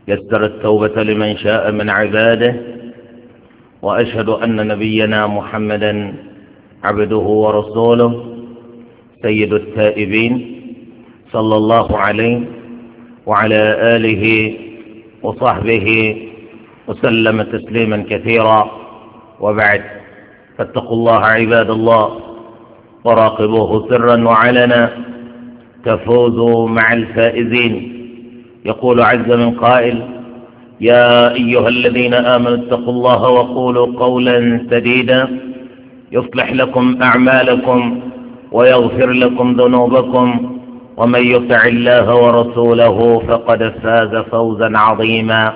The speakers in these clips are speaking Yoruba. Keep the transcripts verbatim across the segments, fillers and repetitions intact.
يسر التوبة لمن شاء من عباده، وأشهد أن نبينا محمدا عبده ورسوله سيد التائبين صلى الله عليه وعلى آله وصحبه وسلم تسليما كثيرا، وبعد، فاتقوا الله عباد الله وراقبوه سرا وعلنا تفوزوا مع الفائزين. يقول عز من قائل: يا أيها الذين آمنوا اتقوا الله وقولوا قولا سديدا يصلح لكم أعمالكم ويغفر لكم ذنوبكم، ومن يطع الله ورسوله فقد فاز فوزا عظيما.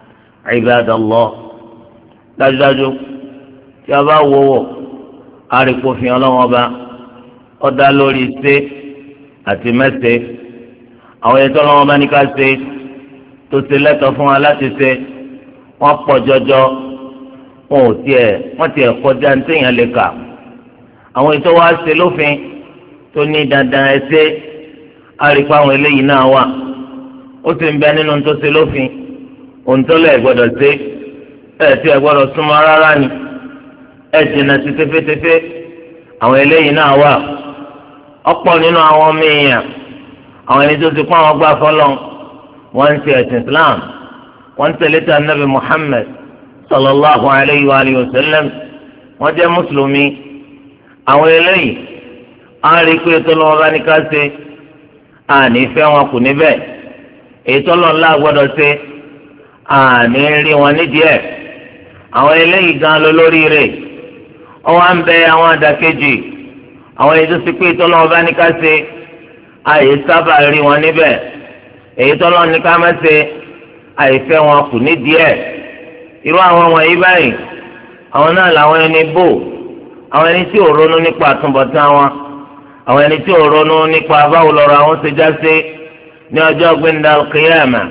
عباد الله، dájúdájú tí a bá wò àríkò fi Ọlọ́run ọba ó dá lórí ṣe àti mẹsẹ. àwọn ètò Ọlọ́run ọba ní ká ṣe tó ṣe lẹ́tọ̀ọ́ fún wa láti ṣe wọ́n pọ̀ jọjọ, wọn ò tiẹ̀ wọ́n tiẹ̀ kọjá ní téèyàn lè kà. àwọn ètò wa ṣe lófin tó ní dandan ẹsẹ àríkò àwọn eléyìí náà wà. ó sì ń bẹ nínú tó ṣe lófin ohun tó lè gbọ́dọ̀ ṣe ẹ tí ẹ gbọ́dọ̀ súnmọ́ rárá ni ẹ jìnnà sí tẹfẹtẹfẹ. àwọn eléyìí náà wà. ọ̀pọ̀ nínú àwọn ọmọ èèyàn, àwọn ẹni tó ti kó àwọn gbà fọlọ́, wọ́n ń ṣe ẹ̀sìn Islam, wọ́n ń tẹ̀lé tà nàbì Muhammad sallallahu alayhi wa alihi wa sallam, wọ́n jẹ́ mùsùlùmí. àwọn eléyìí á rí i pé ètò lọ́wọ́ bá ní ká ṣe àní fẹ́ wọn kù níbẹ̀. ètò lọ́nà gbọ́dọ̀ ṣe àní rí wọn nídìí ẹ̀. àwọn eléyìí gan lọ lórí rẹ̀. ọwọ́ à ń bẹ àwọn àdàkejì, àwọn èyí tó ti pé ètò lọ́wọ́ bá ní ká ṣe àyè sábà rí wọn níbẹ̀. èyí tó lọ́wọ́ ní ká má ṣe àìfẹ́ wọn kù nídìí ẹ̀. irú àwọn wọ̀nyí báyìí, àwọn náà làwọn ẹni bò, àwọn ẹni tí ò ronú nípa àtúbọ̀tán wọn, àwọn ẹni tí ò ronú nípa báwo lọ́rọ̀ àwọn ṣe já sí ní ọjọ́ gbẹ̀ndà al-qiyama.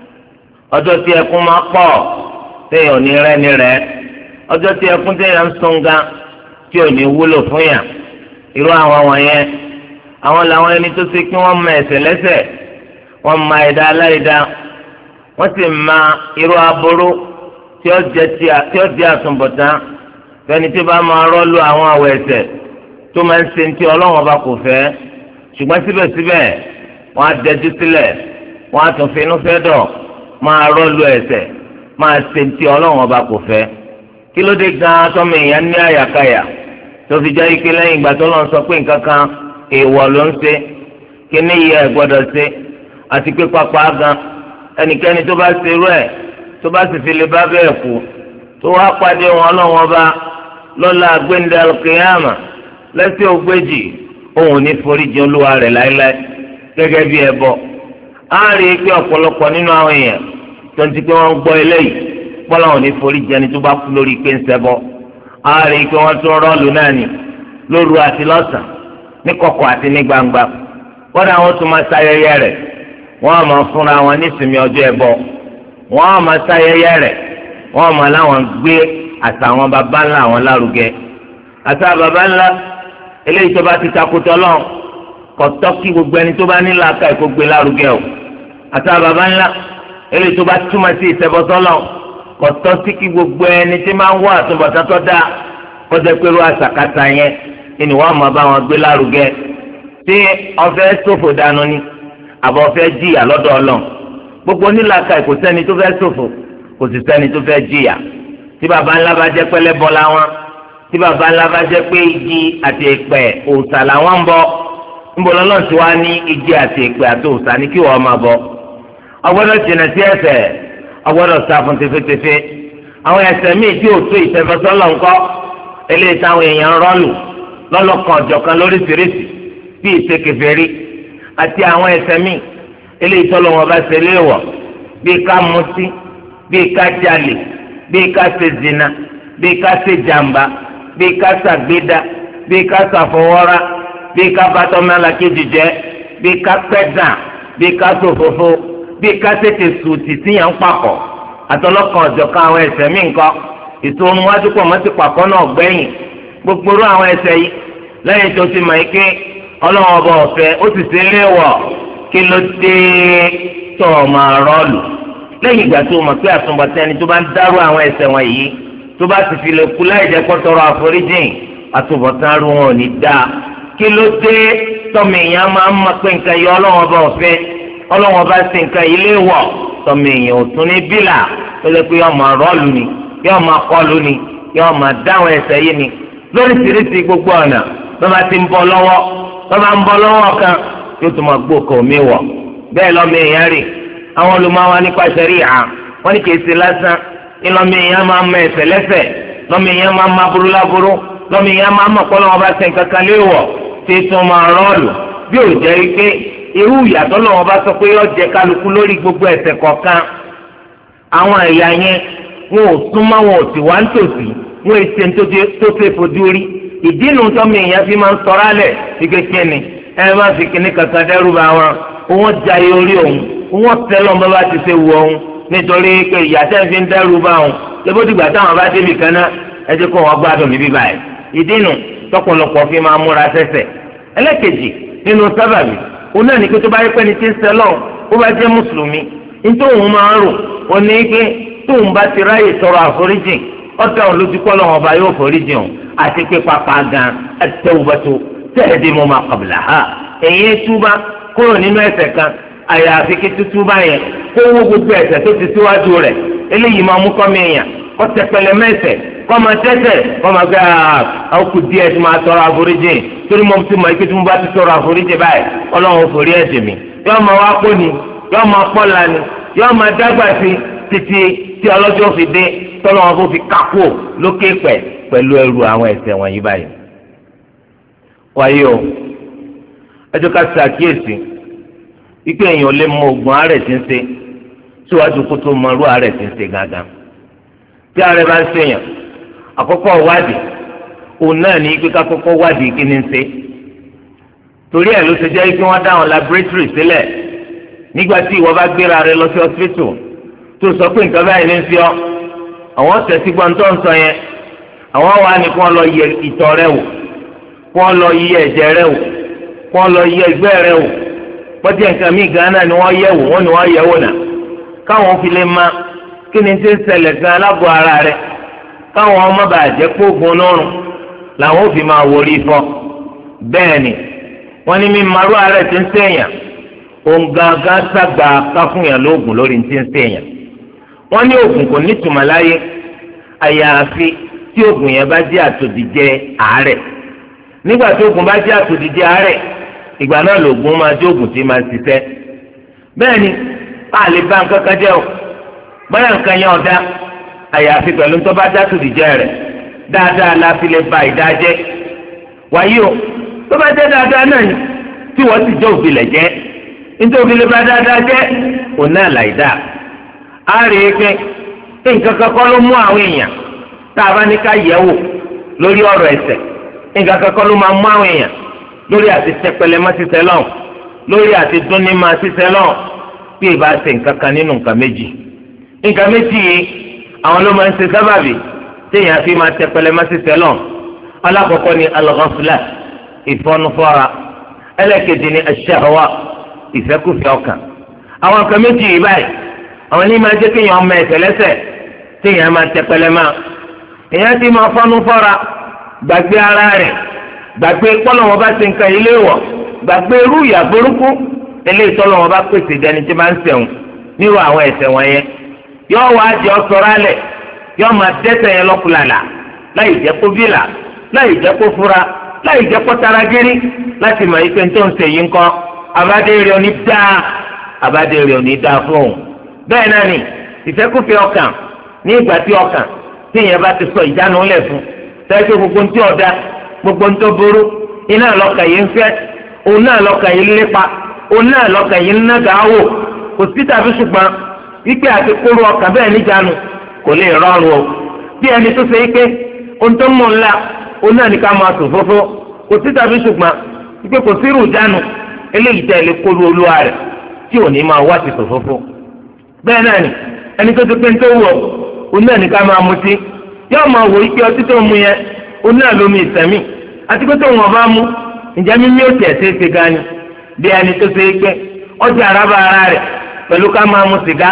ọjọ́ tí ẹkún máa pọ̀ téèyàn ní rẹ́ni rẹ̀, ọjọ́ tí ẹkún téèyàn ń sun gan tí ò ní wúlò fún yàn. irú àwọn wọ̀nyẹn, àwọn làwọn ẹni tó ṣe kí wọ́n mọ ẹ̀ṣẹ̀ lẹ́ṣẹ̀, wọ́n mọ ẹ̀dá aláìdá, wọ́n sì mọ irú aburú tí ó jẹ́ àtúbọ̀tán fẹ́ni tí bá máa rọ́ọ̀lù àwọn àwọ̀ ẹ̀ṣẹ̀ tó máa ń ṣe ní tí Ọlọ́run bá kò fẹ́. ṣùgbọ́n síbẹ̀síbẹ̀ wọ́n á dẹjú sílẹ̀, wọ́n á tún finú fẹ́ dọ̀ máa rọ́ọ̀lù ẹ̀ṣẹ̀, máa ṣe ní tí Ọlọ́run bá kò fẹ́. kí ló dé gan-an tọ́mọ èèyàn ní àyàkáyà tó fi jẹ́ ike lẹ́yìn ìgbà tó lọ́n sọ pé nǹkan kan èèwọ̀ ló ń ṣe, kí ní iye ẹ̀ gbọ́dọ̀ ṣe, àti pé pápá gan ẹnikẹ́ni tó bá ṣe irú ẹ̀ tó bá sì fi lè bá bẹ́ẹ̀ kú tó wá pàdé wọn Ọlọ́run ọba lọ́la gbẹ̀ndẹ̀ al-qiyama lẹ́sẹ̀ ògbéjì, òun ò ní foríjì olúwa rẹ̀ láéláé gẹ́gẹ́ bí ẹbọ. á rí i pé ọ̀pọ̀lọpọ̀ nínú àwọn èèyàn tó ń ti pé wọ́n ń gbọ́ eléyìí pọ́lá wọn ò ní foríjì ẹni tó bá kú lórí pé ń ṣẹbọ. á rí i pé wọ́n tún rọ́ọ̀lù náà ní lóru àti lọ́sàn, ní kọ̀kọ̀ àti ní gbangba. kọ́dà wọn tún máa ṣayẹyẹ rẹ̀, wọ́n á máa fúnra wọn nísìmí ọjọ́ ẹbọ, wọ́n á máa ṣayẹyẹ rẹ̀, wọ́n á máa láwọn gbé àṣà àwọn baba ńlá àwọn lárugẹ. àṣà baba ńlá eléyìí tó bá ti takùtọ̀ lọ kò tọ́ kí gbogbo ẹni tó bá ní làákàyè kó gbé lárugẹ o. àṣà baba ńlá eléyìí tó bá túmọ̀ sí ìṣẹbọsọ́lọ̀ kò tọ́ sí kí gbogbo ẹni tí máa ń wá àtúbọ̀tán tó dáa kó jẹ́ pé irú àṣàkáṣà yẹn ni wọ́n máa bá wọn gbé lárugẹ. tí ọfẹ́ ṣòfò dànù ni àbọ̀ fẹ́ jìyà lọ́dọ̀ Ọlọ́run. gbogbo onílàákàyè kò sẹ́ni tó fẹ́ ṣòfò, kò sì sẹ́ni tó fẹ́ jìyà. tí baba ńlá bá jẹ́ pẹ́lẹ́ bọ́ làwọn, tí baba ńlá bá jẹ́ pé igi àti èpẹ̀ òòṣà làwọn ń bọ, níbo lọ́lọ́run ti wá ní igi àti èpẹ̀ àti òòṣà ní kí wọ́n máa bọ. ọgbọ́dọ̀ jìnnà sí ẹ̀ṣẹ̀, ọgbọ́dọ̀ sá fún tẹfẹtẹfẹ. àwọn ẹ̀ṣẹ̀ míì tí ò tó ìṣẹ̀fẹsọ́lọ̀ ńkọ́ eléyìí táwọn èèyàn rọ́ọ̀lù lọ́lọ́kan ọ̀jọ̀kan lóríṣiríṣi bí ìṣekèfèrí, àti àwọn ẹ̀ṣẹ̀ míì eléyìí tọ́lọ́ wọn bá ṣe léèwọ̀ bí ká mutí, bí ká jalè, bí ká ṣe zina, bí ká ṣe jàmbá, bí ká ṣàgbéda, bí ká ṣàfọwọ́rá, bí ká bàtọ́mọ́lá kejì jẹ́, bí ká pẹ́dàn, bí ká ṣòfófó, bí ká tètè sùtì síyàn papọ̀, àtọlọ́kan ọ̀jọ̀kan àwọn ẹ̀ṣẹ̀ míì ńkọ́ ìṣòro wájú pọ̀ mọ́tì pàkọ́ náà gbẹ̀yìn. gbogbo irú àwọn ẹ̀ṣẹ̀ yìí lẹ́yìn tó ti mọ̀ yìí pé ọlọ́run ọba ọ̀fẹ́ ó sì ṣe léèwọ̀, kí ló dé tó o máa rọ́ọ̀lù lẹ́yìn ìgbà tó mọ̀ pé àtúbọ̀tán ẹni tó bá ń dárú àwọn ẹ̀ṣẹ̀ wọn yìí tó bá ti fi lè kú láì jẹ́ kó tọrọ àforíjìn àtúbọ̀tán rú wọn ò ní dáa. kí ló dé tọ́mọ èèyàn máa ń mọ̀ pé nǹkan yọ ọlọ́wọ́n bá ọ̀fẹ́ ọlọ́wọ́n bá ṣe nǹkan yìí lé wọ̀ tọ́mọ èèyàn ò tún ní bílà ó lè pé yọ́ọ́ máa rọ́ọ̀lù ni yọ́ọ́ máa kọlù ni yọ́ọ́ máa dáhùn ẹ̀ṣẹ̀ yìí ni lóríṣiríṣi gbogbo ọ̀nà tó bá ti ń bọ́ lọ́wọ́ tó bá ń bọ́ lọ́wọ́ kan yóò tún máa gbókò mi wọ̀ bẹ́ẹ̀ lọ́mọ èèyàn rè àwọn olùmọ̀wá nípa ṣẹ̀ríà wọ́n ní kì í ṣe lásán ní lọ́mọ èèyàn máa ń mọ ẹ̀ṣẹ̀ lẹ́ṣẹ̀ lọ́mọ èèyàn máa ń má burú láburú lọ́mọ èèyàn máa ń mọ̀ pọ́lọ́wọ́ bá ṣe nǹkan kan léèwọ̀ tí tún máa rọ́ọ̀lù bí ò jẹ́ pé irú ìyàtọ̀ lọ́wọ́ bá sọ pé yọ jẹ kálukú lórí gbogbo ẹ̀ṣẹ̀ kọ̀ọ̀kan àwọn ẹ̀yà yẹn wọn ò súnmọ́ wọn ò sì wá ń tòsí wọn ò ṣe tó ṣe fojú rí ìdí nu tọ́mọ èèyàn fi máa ń sọ̀rọ̀ alẹ̀ ní kékeré ni ẹ má fi kíní kankan dẹ́rù bá wọn wọn jayé orí òun wọn tẹ́lọ̀ bá bá ti ṣe wù òun nítorí pé ìyàtọ̀ fi ń dẹ́rù bá òun ṣébó dìgbà táwọn bá débi kan náà ẹ jẹ́ kó wọn gbádùn níbí báyìí ìdí nu tọ́pọ̀lọpọ̀ fi máa múra sẹ́sẹ̀ ẹlẹ́kejì nínú sábàbí òun náà ní pé tó bá yẹ pé ní ti ń sẹ́lọ̀ ó bá jẹ́ mùsùlùmí nítorí òun máa ń rò ó ní pé tóun bá ti ráyè tọrọ àforíjìn ọ̀dà òun lójú kọ́ lọ́wọ́ ọba yóò foríjìn òun àti pé pápá gan at-tawbatu tahdimu ma qablaha èyí túbá kúrò nínú ẹ̀ṣẹ̀ kan àyàfi kí túbá yẹn kó wó gbogbo ẹ̀ṣẹ̀ tó ti síwájú rẹ̀ eléyìí máa mú kọ́mi èèyàn kó tẹpẹlẹ mẹ́ṣẹ̀ kó máa tẹ́ṣẹ̀ kó máa gbé àwọn kù díẹ̀ tí máa tọrọ àforíjìn torí mo ti mọ̀ ike tí mo bá ti tọrọ àforíjìn báyìí ọlọ́run forí ẹ̀ṣẹ̀ mi yóò máa wá kó ni yóò máa pọ́ la ni yóò máa dágbà sí títí tí ọlọ́jọ́ fi dé tọ́lọ́wọ́n fún fi kápò lókè pẹ̀ pẹ̀lú ẹrù àwọn ẹ̀ṣẹ̀ wọ̀nyí báyìí. wáyé o ẹjọ́ ká ṣàkíyèsí wípé èèyàn lè mọ oògùn àárẹ̀ tí ń ṣe síwájú kó tó mọ irú àárẹ̀ tí ń ṣe gángan. tí àárẹ̀ bá ń ṣèyàn àkọ́kọ́ wádìí òun náà ní pé ká kọ́kọ́ wádìí kí ni ń ṣe. torí ẹ̀ ló ṣe jẹ́ pé wọ́n dá àwọn laboratory sílẹ̀ nígbà tí ìwọ bá gbéra rẹ lọ sí hospital tó sọ pé nǹkan báyìí ní ń fi ọ́ àwọn tẹ̀sí gbọ́n tó ń sọ yẹn àwọn wà ní kí wọ́n lọ yẹ ìtọ̀ rẹ wò kí wọ́n lọ yẹ ẹ̀jẹ̀ rẹ wò kí wọ́n lọ yẹ ìgbẹ́ rẹ wò pọ́tí nǹkan míì gan náà ni wọ́n yẹ wò wọ́n ni wọ́n yẹ wò náà káwọn fi lè ma kí ni ti ń ṣẹlẹ̀ gan alábọ̀ ara rẹ káwọn ọmọ bàá jẹ́ kóògùn lọ́rùn làwọn ò fi máa wọlé fọ́ bẹ́ẹ̀ ni wọ́n ní mi marú ara ti ń ṣèyàn òun gangan sàgbà káfúnyàn lóògùn lórí ti ń ṣèyàn wọ́n ní oògùn kò ní tùmọ̀ láyé àyàfi tí oògùn yẹn bá jẹ́ àtòdìjẹ àárẹ̀ nígbà tí oògùn bá jẹ́ àtòdìjẹ àárẹ̀ ìgbà náà lòògùn máa jẹ́ oògùn tí máa ṣiṣẹ́ bẹ́ẹ̀ ni a lè bá nǹkan kan jẹ́ o báyà nǹkan yẹn ọ̀dá àyàfi pẹ̀lú tó bá jẹ́ àtòdìjẹ rẹ̀ dáadáa la fi lè ba ìdájẹ́ wáyé o tó bá jẹ́ dáadáa náà ni tí wọ́n sì jẹ́ òbílẹ̀ jẹ́ nítorí òbílẹ̀ bá dáadáa jẹ́ òun náà láì dáa a rí i pé nǹkan kankan ló mú àwọn èèyàn tá a bá ní ká yẹ̀ wò lórí ọ̀rọ̀ ẹ̀ṣẹ̀ nǹkan kankan ló máa mú àwọn èèyàn lórí àti tẹpẹlẹ mọ́ ṣiṣẹ́ lọ́hùn lórí àti dúnní máa ṣiṣẹ́ lọ́hùn bí ìbá ṣe nǹkan kan nínú nǹkan méjì nǹkan méjì yìí àwọn ló máa ń ṣe sábàbí téèyàn fi máa tẹpẹlẹ mọ́ ṣiṣẹ́ lọ́hùn alákọ̀ọ́kọ́ ni al-ghafla ìfọnufọ́ra ẹlẹ́kejì ni ash-shahwa ìfẹ́kùfẹ́ ọkàn àwọn nǹkan méjì yìí báyìí àwọn ní máa jẹ́ kéèyàn ọmọ ẹ̀ṣẹ̀ lẹ́ṣẹ̀ téèyàn máa tẹpẹlẹ máa èèyàn ti máa fọ́nú fọ́ra gbàgbé ara rẹ̀ gbàgbé pọ́lọ́wọ́n bá ṣe nǹkan ilé wọ̀ gbàgbé irú ìyà burúkú eléyìí tọ́lọ́wọ́n bá pèsè dẹni tí máa ń ṣẹ̀wọ̀n nírú àwọn ẹ̀ṣẹ̀ wọ̀nyẹn yóò wá jẹ́ ọ̀sọ̀rọ̀ alẹ̀ yóò máa dẹ́ṣẹ̀ yẹn lọ́kùlàlà láì jẹ́ kó bílà láì jẹ́ kó fura láì jẹ́ kó taragírí láti mọ̀ ike tó ń ṣe yìí ńkọ́ abádé rẹ̀ ò ní dáa abádé rẹ̀ ò ní dáa fún òun bẹ́ẹ̀ náà ni ìfẹ́kùfẹ́ ọkàn ní ìgbà tí ọkàn tí ìyẹn bá ti sọ ìjánu lẹ̀ fún tẹ́tí gbogbo ntí ọ̀dà gbogbo ntí burú iná lọ́kàn yìí ń fẹ́ òun náà lọ́kàn yìí ń lépa òun náà lọ́kàn yìí ń nága wò kò sí tàbí ṣùgbọ́n wípé àti kóró ọkàn bẹ́ẹ̀ níjànú kò lè rọrùn o bí ẹni tó ṣe wípé ohun tó mọ̀ ńlá òun náà ní ká máa sùn fófó kò sí tàbí ṣùgbọ́n wípé kò sí rùjánu eléyìí tẹ̀ lè kóró olúwa rẹ̀ tí ò ní máa wá ti sùn fófó bẹ́ẹ̀ náà ni ẹni tó ti pé ń tó wù ọ́ òun náà ní ká máa mutí yóò máa wò ike ọtí tó ń mu yẹn òun náà lómi ìsẹ̀mí àti pé tó wọn bá mú ǹjẹ́ mímí ó tiẹ̀ ṣeé ṣe gan ni bí ẹni tó ṣe é pé ọjà àràbà ara rẹ̀ pẹ̀lú ká máa mu sìgá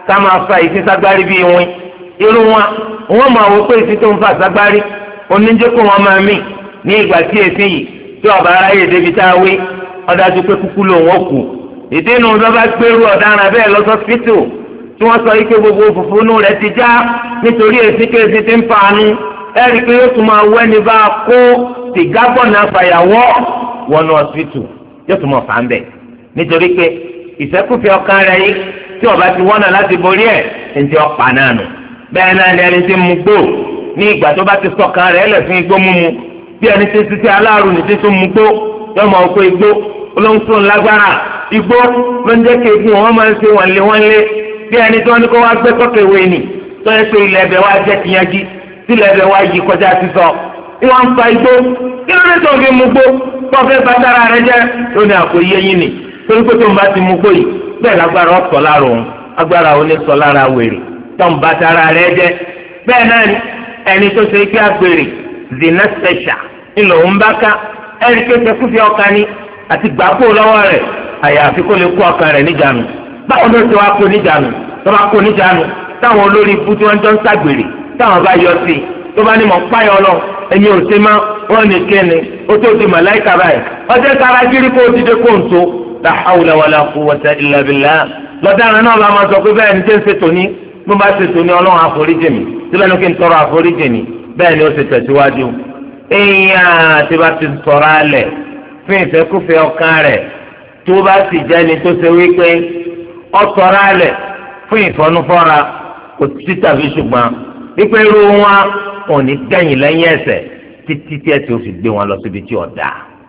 ká máa fa ìsín ságbárí bíi wín irú wọn wọn máa wò pé ìsín tó ń fa ságbárí oníjẹ́ kó wọn máa mì ní ìgbà tí èsì yìí tí ọba aráyè débi tá a wí ọdájú pé kúkú lòun ó kù ìdí inú tó bá gbèrú ọ̀daràn bẹ́ẹ̀ lọ́sọ̀sìpítù tí wọ́n sọ ike gbogbo fùfúnú rẹ̀ ti já nítorí èsì kéèsì ti ń fàánú ẹ̀rí pé yóò tún máa wẹ́ni bá a kó sìgá bọ̀nà fàyàwọ́ wọnú ọ̀sìpítù yóò tún máa fà ń bẹ̀ nítorí pé ìfẹ́kùfẹ́ ọkàn rẹ̀ yìí tí ọba ti wọ́nà láti borí ẹ̀ ntí ọ̀pá náà nù bẹ́ẹ̀ náà ni ẹni tí mu gbó ní ìgbà tó bá ti sọkàn rẹ̀ lẹ̀ fún igbó mímu bí ẹni tí títí aláàrú ní títí mu gbó yóò máa kó igbó olóńtún lágbára igbó ló ń jẹ́ kí egun wọn máa ń ṣe wọ́n lé wọ́n lé bí ẹni tí wọ́n ní kó wá gbé kọ́kẹ́wé ni tó yẹ pé ilẹ̀ ẹbẹ̀ wá jẹ́ tìyànjú tí ilẹ̀ ẹbẹ̀ wá yí kọjá sísọ ìwọ̀n ń fa igbó kí ló dé tó fi mu gbó tó fẹ́ bàtàrà rẹ jẹ́ lónìí àpò iye yín ni torí pé tó ń bá ti mu gbó yìí bẹ́ẹ̀ lágbára ọ̀sọ̀ lára òun agbára òun ní sọ lára wèrè tó ń bàtàrà rẹ jẹ́ bẹ́ẹ̀ náà ni ẹni tó ṣe kí agbèrè zina sẹ̀ṣà ńlọ ń bá ká ẹni tó ṣe kúfi ọkàn ni àti gbàgbó lọ́wọ́ rẹ̀ àyàfi kó lè kó ọkàn rẹ̀ níjànú báwo ló ti wá kó níjànú tó bá kó níjànú táwọn olórí ibú tí wọ́n jọ ń ṣàgbèrè táwọn bá yọ sí i tó bá ní mọ̀ páyọ̀ lọ ẹni ò ṣe má wọ́n ní kéne ó tó di màláìka báyìí ọjọ́ sára kiri kó o ti dé kó o tó la hawla wala quwwata illa billah lọ́daràn náà bá máa sọ pé bẹ́ẹ̀ ni tẹ́ ń ṣe tòní bó bá ṣe tòní ọlọ́run àforíjì mi síbẹ̀ ní kí n tọrọ àforíjì mi bẹ́ẹ̀ ni ó ṣe tẹ̀síwájú èèyàn tí bá ti sọ̀rọ̀ alẹ̀ fún ìfẹ́kùfẹ́ ọkàn rẹ̀ tó bá sì jẹ́ni tó ṣe wípé ọ̀sọ̀rọ̀ alẹ̀ fún ìfọ́nufọ́ra kò sí tàbí ṣùgbọ́n wípé irú wọn ò ní gbẹ̀yìn lẹ́yìn ẹ̀ṣẹ̀ títí tí ẹ ti fi gbé wọn lọ síbi tí ọ̀dà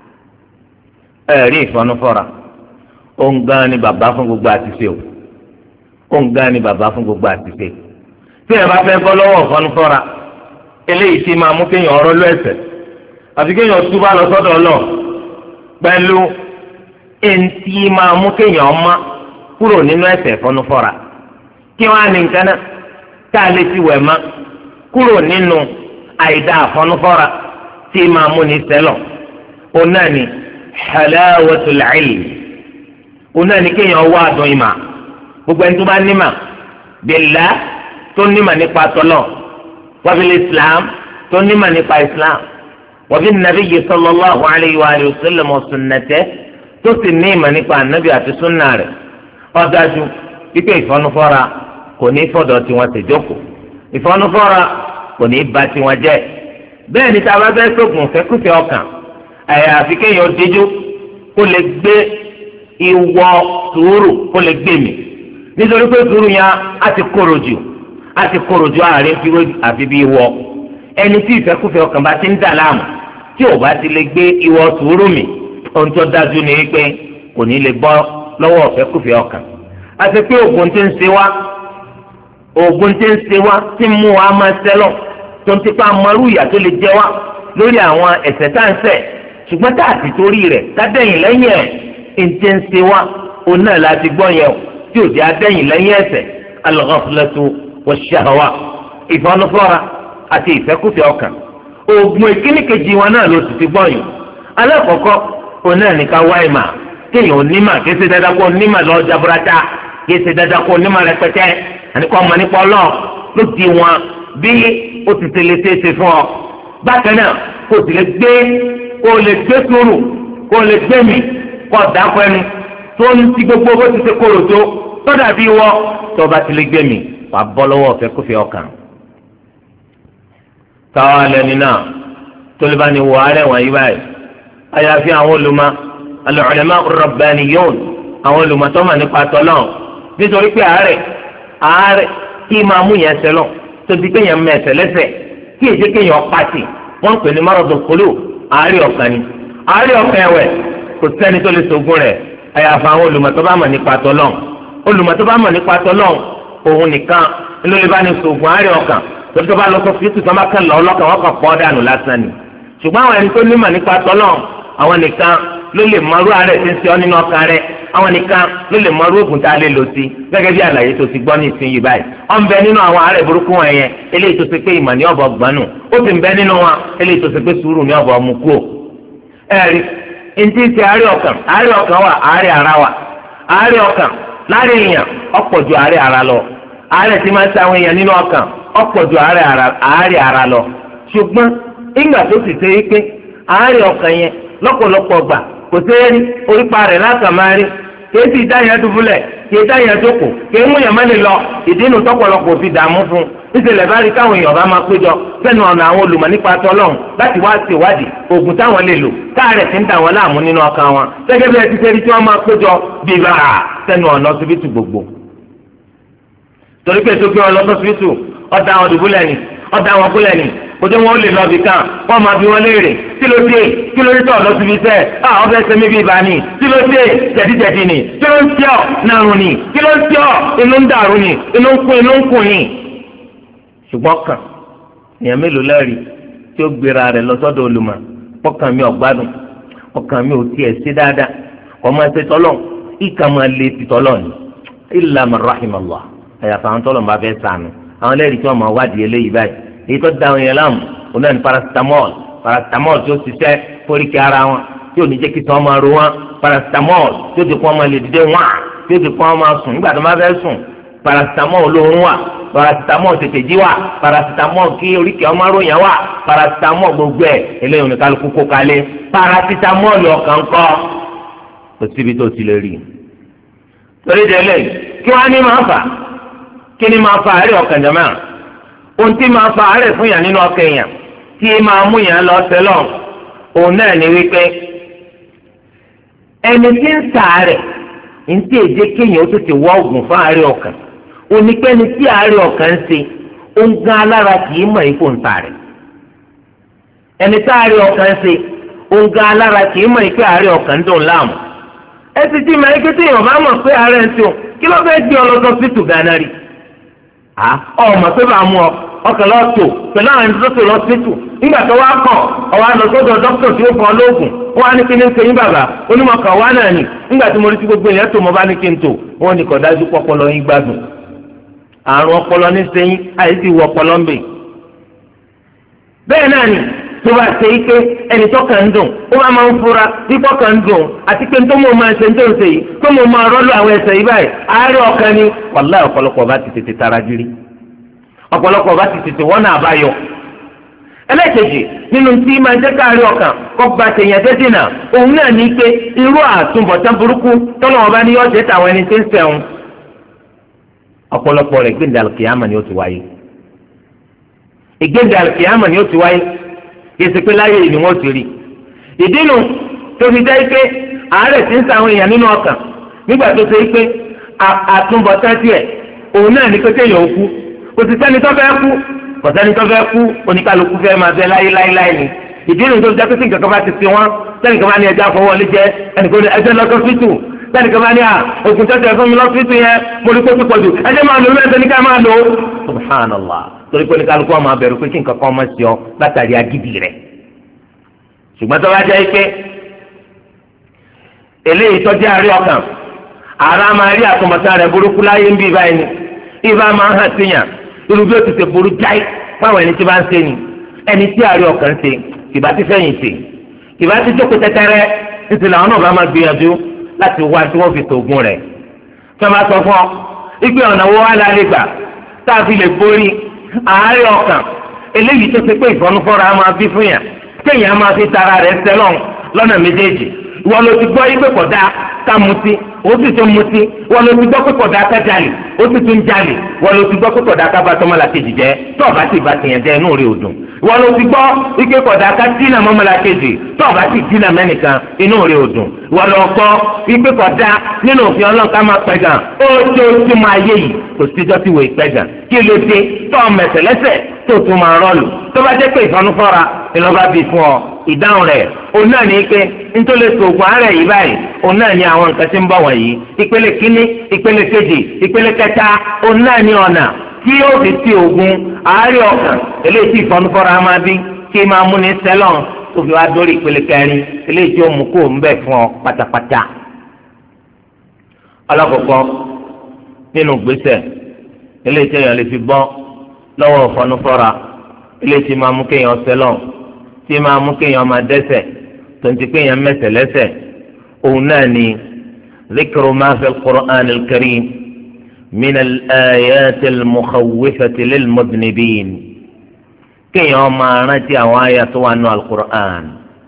ẹ̀rí ìfọ́nufọ́ra òun gan ni bàbá fún gbogbo àtìsé o òun gan ni bàbá fún gbogbo àtìsé tí ẹ bá fẹ́ bọ́ lọ́wọ́ ìfọ́nufọ́ra eléyìí ti máa mú kéèyàn ọ̀rọ̀ lọ ẹ̀ṣẹ̀ àti kéèyàn túbà lọ sọ́dọ̀ Ọlọ́run pẹ̀lú eŋti máa mú kéèyàn ọmọ kúrò nínú ẹ̀ṣẹ̀ ìfọ́nufọ́ra kí wọ́n á ní nǹkan náà tá a lè ti wẹ̀ mọ́ kúrò nínú àìdá àfọ́nufọ́ra tí máa mú ní sẹ́lọ̀ òun náà ni halawatul ilm òun náà ni kéèyàn wá àdùn ìmà gbogbo ẹni tó bá nímà billah tó nímà nípa tọ́lọ̀ wa bil islam tó nímà nípa islam wa bin nabiyyi sallallahu alayhi wa sallam wa sunnatihi tó sì ní ìmà nípa ànábì àti súnà rẹ̀ ó dájú wípé ìfọ́nufọ́ra kò ní fọ̀dọ̀ tí wọ́n ti jókòó ìfọ́nufọ́ra kò ní bà tí wọ́n jẹ́ bẹ́ẹ̀ ni tá a bá fẹ́ sógun fẹ́kùfẹ́ ọkàn àyàfi kéèyàn díjú kó lè gbé ìwọ sùúrù kó lè gbé mi nítorí pé sùúrù yẹn á ti kóró jù á ti kóró jù àárín fi wé àfi bí ìwọ ẹni tí ìfẹ́kùfẹ́ ọkàn bá ti ń dà láàmú tí ò bá ti lè gbé ìwọ sùúrù mi ohun tó dájú ni wípé kò ní lè bọ́ lọ́wọ́ ìfẹ́kùfẹ́ ọkàn àti pé oògùn tí ń ṣe wá oògùn tí ń ṣe wá tí ń mú wa máa ṣẹlọ tó ń tipa mọ́rú ìyà tó lè jẹ wá lórí àwọn ẹ̀ṣẹ̀ tá à ń ṣẹ̀ ṣùgbọ́n tá a ti torí rẹ̀ tádẹ́yìn lẹ́yìn ẹ̀ ń tẹ́ ń ṣe wá òun náà láti gbọ́ yẹn o tí ò jẹ́ adẹ́yìn lẹ́yìn ẹ̀ṣẹ̀ al-ghaflatu wash-shahwa ìfọ́nufọ́ra àti ìfẹ́kùfẹ́ ọkàn oògùn ìkíní kejì wọn náà ló ti ti gbọ́ yìí alákọ̀ọ́kọ́ òun náà ní ká wá ìmà kéèyàn onímà kí ṣe dáadáa kó onímà lọ jaburata kí ṣe dáadáa kó onímà rẹpẹtẹ àníkọ́ ọmọ nípa ọlọ́ọ̀ ló di wọn bí ó ti tẹ̀lé ṣeéṣe fún ọ bákan náà kó o sì lè gbé kó o lè gbé sùúrù kó o lè gbé mi kó o dákọ ẹnu tó ń ti gbogbo bó ti ṣe kóró tó tó dàbí wọ tó o bá ti lè gbé mi wà á bọ́ lọ́wọ́ ọ̀fẹ́ kófẹ́ ọkàn. táwa lẹni náà tó lè bá ní wọ àárẹ̀ wọ̀nyí báyìí àyàfi àwọn olùmọ̀ al-ulama ar-rabbaniyun àwọn olùmọ̀ tó mà nípa tọ́lọ́ nítorí pé àárẹ̀ àárẹ̀ kí máa mú yẹn sẹ́lọ̀ tó di kéèyàn mẹ́sẹ̀ lẹ́sẹ̀ kí èsì kéèyàn pàtì wọ́n ń pè ní maradul qulub àárẹ̀ ọkàn ni àárẹ̀ ọkàn ẹ̀wẹ̀ kò sẹ́ni tó lè sògùn rẹ̀ àyàfà àwọn olùmọ̀ tó bá mọ̀ nípa tọ́lọ́ olùmọ̀ tó bá mọ̀ nípa tọ́lọ́ òun nìkan ló lè bá ní sògùn àárẹ̀ ọkàn tó tó bá lọ sọ fíìtù tó bá kàn lọ ọlọ́kàn wọ́n kàn pọ́ dànù lásán ni ṣùgbọ́n àwọn ẹni tó nímọ̀ nípa tọ́lọ́ àwọn nìkan ló lè mọrú àárẹ̀ tí ń ṣe ọ́ nínú ọkàn rẹ̀ àwọn nìkan ló lè mọrú oògùn tá a lè lò sí gẹ́gẹ́ bí àlàyé tó ti gbọ́ ní ìsinyìí báyìí ó ń bẹ nínú àwọn àárẹ̀ burúkú wọn yẹn eléyìí tó ṣe pé ìmọ̀ ní ọ̀bọ̀ gbanú ó sì ń bẹ nínú wọn eléyìí tó ṣe pé sùúrù ní ọ̀bọ̀ mú kú. ẹ̀rí ntí ti àárẹ̀ ọkàn àárẹ̀ ọkàn wà àárẹ̀ ara wà àárẹ̀ ọkàn láàrin èèyàn ọ̀pọ̀ ju àárẹ̀ ara lọ àárẹ̀ tí máa ń ṣàwọn èèyàn nínú ọkàn ọ̀pọ̀ ju àárẹ̀ ara lọ ṣùgbọ́n ìgbà tó sì ṣe wípé àárẹ̀ ọkàn yẹn lọ́pọ̀lọpọ̀ gbà kò sẹ́yìn orípa rẹ̀ lákàmárí kìí sì dáyà dúbúlẹ̀ kìí dáyà jókòó kìí mú yàn mẹ́lẹ̀ lọ ìdínú tọ́pọ̀lọpọ̀ fi dààmú fún níṣẹ̀lẹ̀ bá rí káwọn èèyàn bá máa péjọ sẹ́nu ọ̀nà àwọn olùmọ̀ nípa tọ́lọ́hún láti wá ṣèwádìí oògùn táwọn lè lò káàrẹ̀ ti ń dà wọ́n láàmú nínú ọkàn wọn gẹ́gẹ́ bí ẹ ti ṣe rí tí wọ́n máa péjọ bíi bàrà sẹ́nu ọ̀nà ọsibítù gbogbo. torí pé tó gbé wọn lọ sọ́sibítù ọ̀dà àwọn dùbúlẹ̀ ni ọ̀dà àwọn kúlẹ̀ ni òde wọn ò lè lọ bí kan wọn máa bí wọn léèrè kí ló dé kí ló dé tó ọ̀dọ́ síbi sẹ́ ẹ̀ àwọn fẹ́ sẹ́mi bíi bá ní kí ló dé jẹ̀díjẹ̀dí ni kí ló ń tí ọ̀ nàrún ni kí ló ń tí ọ̀ inú ń dàrú ni inú ń kún inú ń kún ni. ṣùgbọ́n kan èèyàn mélòó lẹ́rìí tí ó gbéra rẹ̀ lọ sọ́dọ̀ olùmọ̀ ọkàn mi ò gbádùn ọkàn mi ò tiẹ̀ sí dáadáa ọmọ ẹsẹ̀ tọ́lọ̀ ìkà máa lé ti tọ́lọ̀ ni illa man rahimallah àyàfà àwọn tọ́lọ̀ bá fẹ́ sànù àwọn lẹ́rìí tí wọ́n máa wádìí eléyìí báyìí èyí tó da òyìn láàmú òun náà ní paracetamol paracetamol tí ó ṣiṣẹ́ foríkì ara wọn tí ò ní jẹ́ kí sọ́n máa ro wọn paracetamol tí ó ti kọ́ ọmọ lè dìde wọn tí ó ti kọ́ ọmọ sùn nígbà tó máa fẹ́ sùn paracetamol olóorun wà paracetamol tètè jí wà paracetamol kí oríkì ọmọ ròyìn wà paracetamol gbogbo ẹ̀ eléyìí ní kálukú kó kalẹ̀ paracetamol ọ̀kan kọ́ kò síbi tó ti lè rí torí délé kí wọ́n á ní máa fà kí ni máa fà àárẹ̀ ọkàn jàmáà ohun tí máa fa àárẹ̀ fún yàn nínú ọkàn èèyàn tí máa mú yàn lọ sẹ́lọ̀ òun náà ni wípé ẹni tí ń ṣàárẹ̀ ń tí èdè kéèyàn ó tètè wá oògùn fún àárẹ̀ ọkàn onípẹ́ni tí àárẹ̀ ọkàn ń ṣe ó ń gán alára kì í mọ̀ ipò ń ṣàárẹ̀ ẹni tí àárẹ̀ ọkàn ń ṣe ó ń gán alára kì í mọ̀ ipò àárẹ̀ ọkàn ń dùn láàmú ẹ ti tí màá ike tí èèyàn bá mọ̀ pé àárẹ̀ ń ṣe kí ló fẹ́ gbé ọ lọ sọ́sítù gánà rí ọmọ pé bá mú ọ ọkàn lọ tó pẹ̀lú àwọn ẹni tó tó lọ sí tù nígbà tó wá kàn ọwọ́ àlọ́ sọ́dọ̀ dókítà tí ó fọ́ lóògùn wọ́n á ní kí ní ṣe yín bàbá onímọ̀ kan wá náà nì nígbà tí mo rí tí gbogbo èèyàn tó mo bá ní kí n tò wọ́n ní kò dájú pọ́pọ́lọ yín gbádùn àrùn ọpọlọ ní sẹ́yìn àyè sì wọ ọpọlọ ń bè. bẹ́ẹ̀ náà ni tó bá ṣe é pé ẹni tó kàn ń dùn ó bá máa ń fura wípé kàn ń dùn àti pé tó mọ̀ máa ṣe ń tó ń ṣe yìí tó mọ̀ máa rọ́lù àwọn ẹsẹ̀ yìí báyìí àárẹ̀ ọkàn ni wàláhì ọ̀pọ̀lọpọ̀ bá ti tètè tara jírí ọ̀pọ̀lọpọ̀ bá ti tètè wọ́n náà bá yọ. ẹlẹ́kejì nínú tí máa jẹ́ káàárẹ̀ ọkàn kọ́ bá tèèyàn tẹ́tí náà òun náà ní pé irú àtúbọ̀tán burúkú tọ́lọ̀ wọn bá ní yọ jẹ́ tàwọn ẹni tí ń sẹ̀wọ̀n ọ̀pọ̀lọpọ̀ rẹ̀ gbẹ̀ndẹ̀ alùkìyàmà ni ó ti wáyé ìgbẹ̀ndẹ̀ alùkìyàmà ni ó ti wáyé yẹsẹ pé láyé yìí ni wọ́n ti rí ìdínú tó fi jẹ́ pé àárẹ̀ tí ń sàwọn èèyàn nínú ọkàn nígbà tó ṣe pé àtúbọ̀tán tiẹ̀ òun náà ní pé kéèyàn ó kú kò sì sẹ́ni tó fẹ́ kú kò sẹ́ni tó fẹ́ kú oníkálukú fẹ́ máa bẹ láyé láyé láyé ni ìdí nìyí tó ń jẹ́ pé tí nǹkan kan bá ti fi wọ́n sẹ́ni kan bá ní ẹja fọwọ́lé jẹ́ ẹnìkan ní ẹjẹ́ lọ́sọ́ fítù sẹ́ni kan bá ní à ògùn tẹ́tẹ́ fún mi lọ́sọ́ fítù yẹn mo rí kó tó pọ̀jù ẹjẹ́ máa lò ó ẹsẹ̀ ní ká máa lò ó subhanallah torí pé oníkálukú wọn máa bẹ̀rù pé kí nǹkan kan máa ṣe ọ látàrí agídí rẹ̀ ṣùgbọ́n tó bá jẹ́ pé eléyìí tọ́jú àárẹ̀ ọkàn ara máa rí àtúmọ̀tán rẹ̀ burúkú láyé ń bí báyìí ni ìbá máa hàn síyàn irú bí ó ti ṣe burú jáì fáwọn ẹni tí bá ń ṣe ni ẹni tí àárẹ̀ ọkàn ń ṣe kìbá ti fẹ̀yìn tì kìbá ti jókòó tẹ́tẹ́rẹ́ nítorí àwọn náà bá máa gbìyànjú láti wá tí wọ́n fi tòògùn rẹ̀ tí wọ́n bá sọ fún ọ ìgbé ọ̀nà wo wá lálẹ́ gbà tá a fi lè borí àárẹ̀ ọkàn eléyìí tó ṣe pé ìfọnúfọ́ra máa bí fún yàn kéèyàn máa fi tara rẹ̀ sẹ́lọ̀n lọ́nà méjèèjì ìwọ ló ti gbọ́ ìgbé kọ̀dá ká mutí ó sì tún mutí wọ́n ló ti gbọ́ pé kọ̀dá ká jalè ó sì tún jalè wọ́n ló ti gbọ́ pé kọ̀dá ká bá tọ́mọ́lá kejì jẹ́ tó ọ̀bá sì bá tìyàn jẹ́ inú rẹ̀ ò dùn wọ́n ló ti gbọ́ ìgbé kọ̀dá ká dínà mọ́mọ́lá kejì tó ọ̀bá sì dínà mẹ́nìkan inú rẹ̀ ò dùn wọ́n lọ gbọ́ ìgbé kọ̀dá nínú òfin ọlọ́run ká máa pẹ̀gàn ó tó tún máa yé yìí kò síjọ́ tí wòye pẹ̀gàn kí ló dé tó ọmọẹ̀sẹ̀lẹ́sẹ̀ tó tún máa rọ́ọ̀lù tó bá jẹ́ pé ìfọnúfọ́ra ìlọ́ba bí fún ọ ìdáhùn rẹ̀ òun náà ní pé nítorí sògùn àárẹ̀ yìí báyìí òun náà ní àwọn nǹkan tí ń bọ̀ wọ̀nyí ìpele kínní ìpele kejì ìpele kẹta òun náà ní ọ̀nà tí yóò fi ti ògùn àárẹ̀ ọkàn eléyìí tí ìfọnúfọ́ra máa bí kí máa mú ní sẹ́lọ̀n tó fi wá dórí ìpele kẹrin eléyìí tí ó mú kó ń bẹ̀ fún ọ pátápátá. alákọ̀ọ́kọ́ nínú gbèsè eléyìí tí èèyàn lè fi bọ́ lọ́wọ́ ìfọnúfọ́ra eléyìí tí máa mú kéèyàn sẹ́lọ̀n tí máa mú kéèyàn máa dẹ́ṣẹ̀ tó ń ti kéèyàn mẹ́ṣẹ̀ lẹ́ṣẹ̀ òun náà ni ذكر ما في القرآن الكريم من الآيات المخوفة للمذنبين كي يوم نتي آيات وأنو القرآن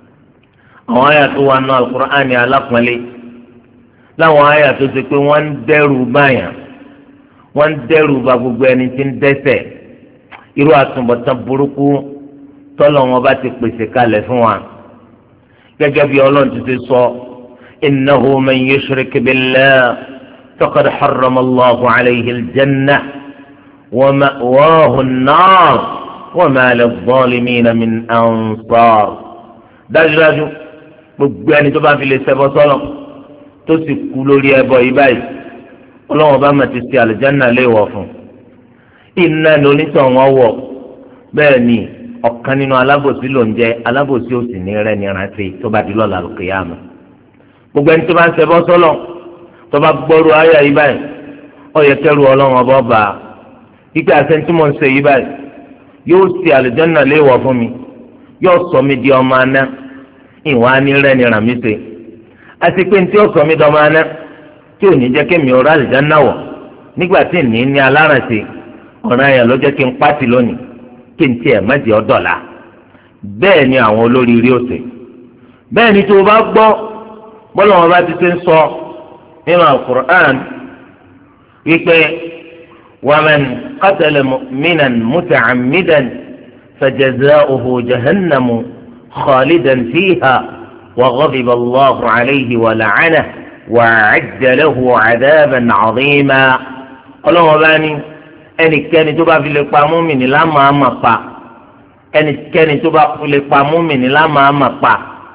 آيات وأنو القرآن يا لقملي لو آيات تكون وندروا بايا وندروا بابوغاني تندسي irú àtúbọ̀tán burúkú tọ́lọ̀ wọn bá ti pèsè kalẹ̀ fún wa gẹ́gẹ́ bí ọlọ́run ti ti sọ innahu man yushrik billah faqad harrama Allahu alayhi al-jannah wa ma'wahu an-nar wa ma lil-zalimina min ansar. dájúdájú gbogbo ẹni tó bá fi lè ṣẹbọ sọ́lọ̀ tó sì kú lórí ẹbọ yìí báyìí ọlọ́run bá mà ti ṣe àlùjánnà léèwọ̀ fún iná lónítọ̀ wọn wọ̀ bẹ́ẹ̀ ni ọ̀kan nínú alábòsí ló ń jẹ́ alábòsí ò sì ní rẹ́ ní rántí tó bá di lọ́la al-qiyāmah. gbogbo ẹni tó bá ń ṣẹbọ sọ́lọ̀ tó bá gbọ́rú ayé yìí báyìí ó yẹ kẹ́rù ọlọ́run ọba ọba ike àṣẹ tí mo ń ṣe yìí báyìí yóò ṣe àlùjánnà léèwọ̀ fún mi yóò sọ mi di ọmọ aná ìwọ̀n á ní rẹ́ ní ràn mí ṣe àti pé ní tí ó sọ mi di ọmọ aná tí ò ní jẹ́ kémi ọ̀rọ̀ àlùjánnà wọ̀ nígbà tí ní ní alárànṣe ọ̀ràn yẹn ló jẹ́ kí n pàtì lónìí kí n tiẹ̀ má di ọ̀dọ̀la bẹ́ẹ̀ ni àwọn olórí rí òsè bẹ́ẹ̀ ni tó o bá gbọ́ bọ́lá wọn bá ti ṣe ń sọ nínú al-Qur'an wípé waman qatala mu'minan muta'ammidan fajaza'uhu jahannamu khalidan fiha wa ghadiba Allahu alayhi wa la'anahu wa a'adda lahu 'adaban 'azima ọlọ́wọ́n bá ní ẹnikẹ́ni tó bá fi lè pa múmìnì lámàámà pa ẹnikẹ́ni tó bá fi lè pa múmìnì lámàámà pa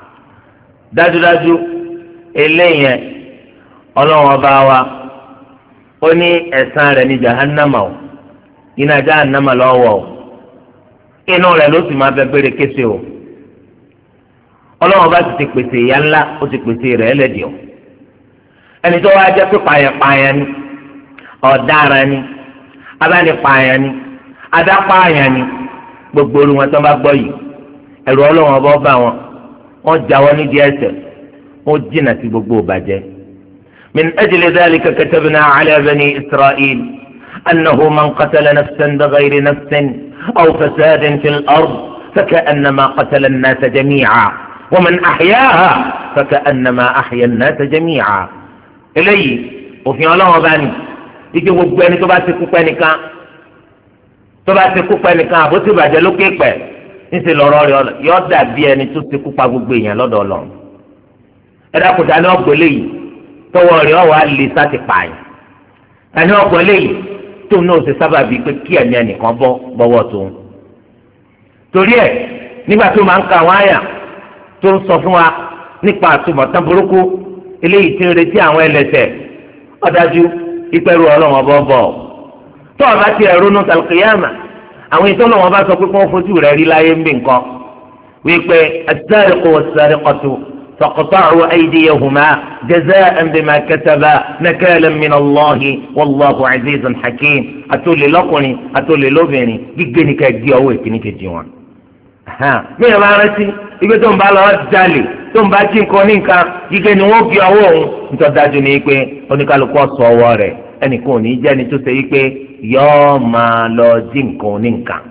dájúdájú eléyẹn ọlọ́wọ́n bá wa ó ní ẹ̀san rẹ̀ ní jahannama o iná jahannama lọ́wọ́ o inú rẹ̀ ló sì máa bẹ gbére kése o ọlọ́wọ́n bá sì ti pèsè ìyà ńlá ó ti pèsè rẹ̀ ẹlẹ́dìí o ẹni tó wá jẹ́ pé pààyàn-pààyàn ni ọ̀daràn ni abánipààyàn ni adápààyàn ni gbogbo orí wọn tó bá gbọ́ yìí ẹ̀rù ọlọ́wọ́n ọba ọba wọn wọ́n jáwọ́ nídìí ẹ̀ṣẹ̀ wọ́n jìnnà sí gbogbo ìbàjẹ́. min ajli dhalika katabna ala bani isra'il annahu man qatala nafsan bighayri nafsin aw fasadin fil ard faka'annama qatala an-nasa jami'a wa man ahyaha faka'annama ahya an-nasa jami'a. eléyìí òfin ọlọ́wọ́n bá ní ike gbogbo ẹni tó bá ti kú pẹ́ nìkan tó bá ti kú pẹ́ nìkan àbó ti bàjẹ́ lókè pẹ́ níṣẹ́ lọ́rọ́ rẹ̀ yọ dàbí ẹni tó ti kú pa gbogbo èèyàn lọ́dọ̀ Ọlọ́run. ẹ dákúta ní ọgbọ́n léyìí tọwọ́ rẹ̀ ọ̀wọ́ á lè sá ti pààyàn ẹni ọgbọ́n léyìí tó náà ṣe sábà bíi pé kí ẹ̀mí ẹnìkan bọ́ bọ́wọ́ tó ń. torí ẹ̀ nígbà tó máa ń ka àwọn àyà tó ń sọ fún wa nípa àtúbọ̀tán burúkú eléyìí tí ń retí àwọn ẹlẹ́ṣẹ̀ ó dájú ìpẹ̀rù ọlọ́run ọba ọbọ̀ tó ọba ti ẹ̀rọ nù tàlùkìyàmà àwọn ìtọ́nà wọn bá sọ pé kí wọ́n fojú rẹ̀ rí láyé ń bì nǹkan wípé as-sariqu was-sariqatu faqta'u aydiyahuma jaza'an bima kataba nakalan min Allahi wallahu 'azizun hakim àtòlè lọ́kùnrin àtòlè lóbìnrin gígé ní ká gé ọwọ́ ìkíní kejì wọn. mí ẹ̀ máa rántí ibi tó ń bá lọ jalè tó ń bá jí nǹkan ní nǹkan gígé ni wọ́n fi ọwọ́ òun nítorí dájú ni pé oníkálukú ọ̀sọ̀ ọwọ́ rẹ̀ ẹnìkan ò ní jẹ́ ẹni tó ṣe wípé yọ́ọ́ máa lọ jí nǹkan ní nǹkan.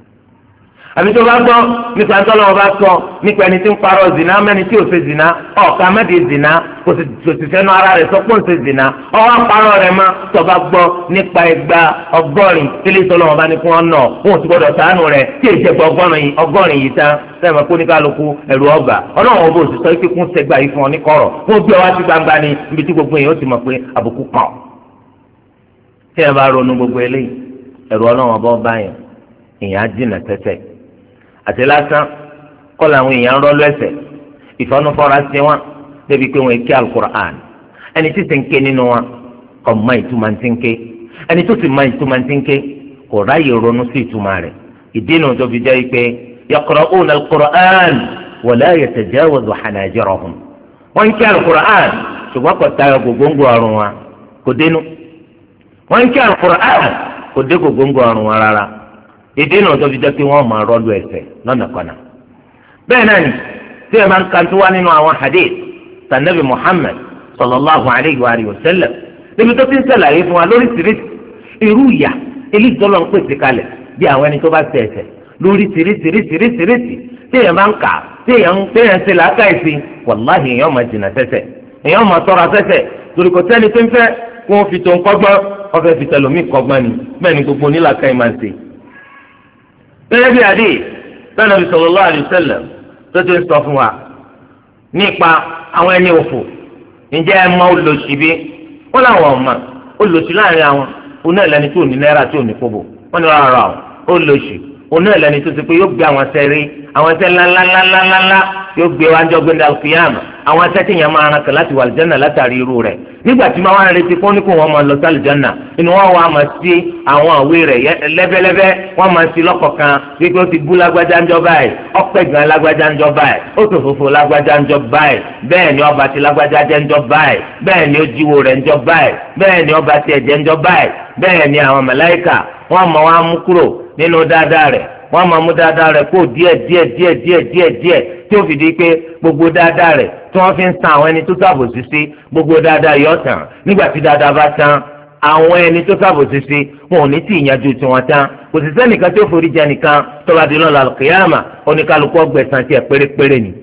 àbí tó bá gbọ́ nípa tó lọ́wọ́ bá sọ nípa ẹni tí ń parọ́ zina mẹ́ni tí ò ṣe zina ọ̀ka mẹ́di zina kò sì fẹ́nu ara rẹ̀ sọ pé ń ṣe zina ọwọ́ àparọ́ rẹ̀ má tó bá gbọ́ nípa ẹgbà ọgọ́rin tílé tó lọ́wọ́ bá ní fún ọ̀nà òun ti gbọ́dọ̀ ṣàánú rẹ̀ tí èyí jẹ́gbọ́ ọgọ́rin yìí tán sẹ́wọ̀n kó ní kálukú ẹ̀rù ọgbà ọlọ́run ọba òsì sọ pé kún sẹ́gbà yìí fún ọ ní kọ̀rọ̀ fún bí ọwá sí gbangba ni ibi tí gbogbo èèyàn ó ti mọ̀ pé àbùkù kàn. tí ẹ bá ronú gbogbo eléyìí ẹ̀rù ọlọ́run ọba ọba yẹn èèyàn á jìnà tẹ́tẹ́ àti lásán kọ́ làwọn èèyàn rọ́lú ẹsẹ̀ ìfọ́nufọ́ra sí wọn débi pé wọn ké alukur'an ẹni tí sì ń ké nínú wọn kò mọ ìtumọ̀ tí ń ké ẹni tó sì mọ ìtumọ̀ tí ń ké kò ráyè ronú sí ìtumọ̀ rẹ̀ ìdí nu tó fi jẹ́ pé yaqra'una alukur'an wala yatajawazu hanajirahum wọ́n ń ké alukur'an ṣùgbọ́n kò tayọ gògóńgò ọrùn wa kò dénú wọ́n ń ké alukur'an kò dé gògóńgò ọrùn wa rárá ìdí náà tó fi jẹ́ pé wọ́n máa rọ́ọ̀lù ẹ̀ṣẹ̀ lọ́nàkọ́nà. bẹ́ẹ̀ náà ni tí ẹ máa ń kan tó wá nínú àwọn hadith sanabi Muhammad sallallahu alayhi wa alihi wa sallam níbi tó ti ń ṣàlàyé fún wa lóríṣiríṣi irú ìyà eléyìí tó lọ ń pèsè kalẹ̀ bí àwọn ẹni tó bá ṣe ẹ̀ṣẹ̀ lóríṣiríṣiríṣiríṣiríṣi téèyàn máa ń kà téèyàn ń téèyàn ṣe làákàyèsí wàláhì èèyàn máa jìnnà sẹ́ṣẹ̀ èèyàn máa tọ́ra sẹ́ṣẹ̀ torí kò sẹ́ni tó ń fẹ́ kó wọ́n fi tó ń kọ́gbọ́n wọ́n fẹ́ fi tẹlómi kọ́gbọ́n ni bẹ́ẹ̀ ni gbogbo onílàkàyè máa ń ṣe. gẹ́gẹ́ bí adé bẹ́ẹ̀ Nabi sallallahu alaihi wasallam tó ti ń sọ fún wa nípa àwọn ẹni òfò ǹjẹ́ ẹ mọ olóṣì bí wọ́n làwọn ọ̀ma olóṣì láàrin àwọn oná ìlànà tí ò ní náírà tí ò ní kóbò wọ́n ní rárá o olóṣì oná ìlànà tó ti pé yóò gbé àwọn sẹ́rí àwọn sẹ́ ńláńláńláńláńlá yóò gbé wájú ọgbẹ́ni alkiyama àwọn sẹ́ tí yẹn máa ran kan láti wà lìjánà látàrí irú rẹ̀ nígbà tí wọ́n wá ń retí kó ní kó wọ́n máa lọ sí àlìjánà inú wọn wá máa sí àwọn àwé rẹ̀ lẹ́bẹ́lẹ́bẹ́ wọ́n máa sí lọ́kọ̀ọ̀kan wípé ó ti bú lágbájá ńjọ́ báyìí ọ̀pẹ̀ gan lágbájá ńjọ́ báyìí ó tó fòfò lágbájá ńjọ́ báyìí bẹ́ẹ̀ ni ọba ti lágbájá jẹ́ ńjọ́ báyìí bẹ́ẹ̀ ni ó jíwó rẹ̀ ńjọ́ báyìí bẹ́ẹ̀ ni ọba ti ẹ̀jẹ̀ ńjọ́ báyìí bẹ́ẹ̀ ni àwọn màláíkà wọ́n máa wá mú kúrò nínú dáadáa rẹ̀ wọ́n máa mú dáadáa rẹ̀ kó díẹ̀ díẹ̀ díẹ̀ díẹ̀ díẹ̀ díẹ̀ tí ó fi di pé gbogbo dáadáa rẹ̀ tí wọ́n fi ń san àwọn ẹni tó ṣàbòsí sí gbogbo dáadáa yọ tán nígbà tí dáadáa bá tán àwọn ẹni tó ṣàbòsí sí wọn ò ní tí ìyanjú tiwọn tán kò sì sẹ́nìkan tó forí jẹ nìkan tó bá di lọ́la al-qiyama oníkálukú ọgbẹ̀sán tiẹ̀ pérépéré ni.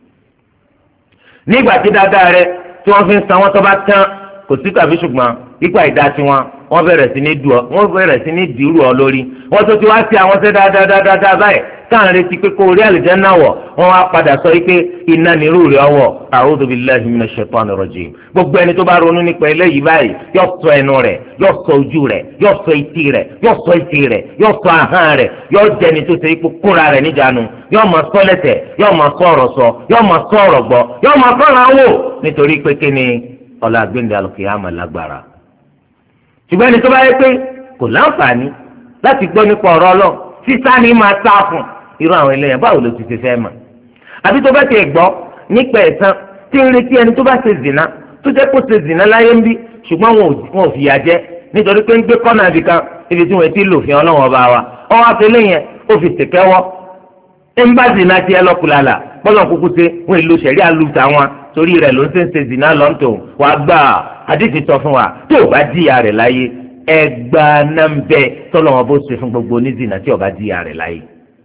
nígbà tí dáadáa rẹ̀ tí wọ́n fi ń san wọ́n tó bá tán kò sí tàbí ṣùgbọ́n ipa ìdá tiwọn wọ́n bẹ̀rẹ̀ sí ní du ọ wọ́n bẹ̀rẹ̀ sí ní dìrú ọ lórí wọ́n tó ti wá sí àwọn ṣe dáadáa báyìí táwọn retí pé kó orí àlùjánnà wọ̀ wọ́n wá padà sọ pé iná nírú rẹ̀ ọwọ́ a'udhu billahi minash shaitani rajim gbogbo ẹni tó bá ronú nípa eléyìí báyìí yóò sọ ẹnu rẹ̀ yóò sọ ojú rẹ̀ yóò sọ etí rẹ̀ yóò sọ etí rẹ̀ yóò sọ ahọ́n rẹ̀ yóò jẹni tó ṣe ipò kúnra rẹ̀ níjànú yóò máa sọ lẹ́tẹ̀ yóò máa sọ ọ̀rọ̀ sọ yóò máa sọ ọ̀rọ̀ gbọ́ yóò máa sọ̀rọ̀ àwò nítorí pé kíni ọlá gbẹ̀ndẹ̀ al-qiyamah lágbára ṣùgbọ́n ẹni tó bá yẹ pé kò láǹfààní láti gbọ́ nípa ọ̀rọ̀ ọlọ́ sísá ni máa sá fún irú àwọn eléyàn báwo ló ti ṣe fẹ́ mọ̀ àbí tó bá ti gbọ́ nípa ẹ̀san tí ń retí ẹni tó bá ṣe zìnà tó jẹ́ kó ṣe zìnà láyé ń bí ṣùgbọ́n wọn ò fìyà jẹ nítorí pé ń gbé kọ́nà ibì kan ibi tí wọ́n ti lò fi ọlọ́wọ́n ọba wa ọwọ́ afẹ́lẹ́ yẹn ó fi ṣèkẹ́wọ́ ń bá zìnà tiẹ̀ lọ́kùlàlà bọ́lọ̀ kúkú ṣe wọ́n èlò ṣẹ̀rí àlùtà wọn torí rẹ̀ ló ń ṣe ń ṣe zìnà lọ́ntò wàá gbà àdìsí sọ fún wa tó o bá jìyà rẹ̀ láyé ẹgbàá nàmbẹ tọ́lọ́wọ́n bó ṣe fún gbogbo onízìnà tí o bá jìyà rẹ̀ láyé.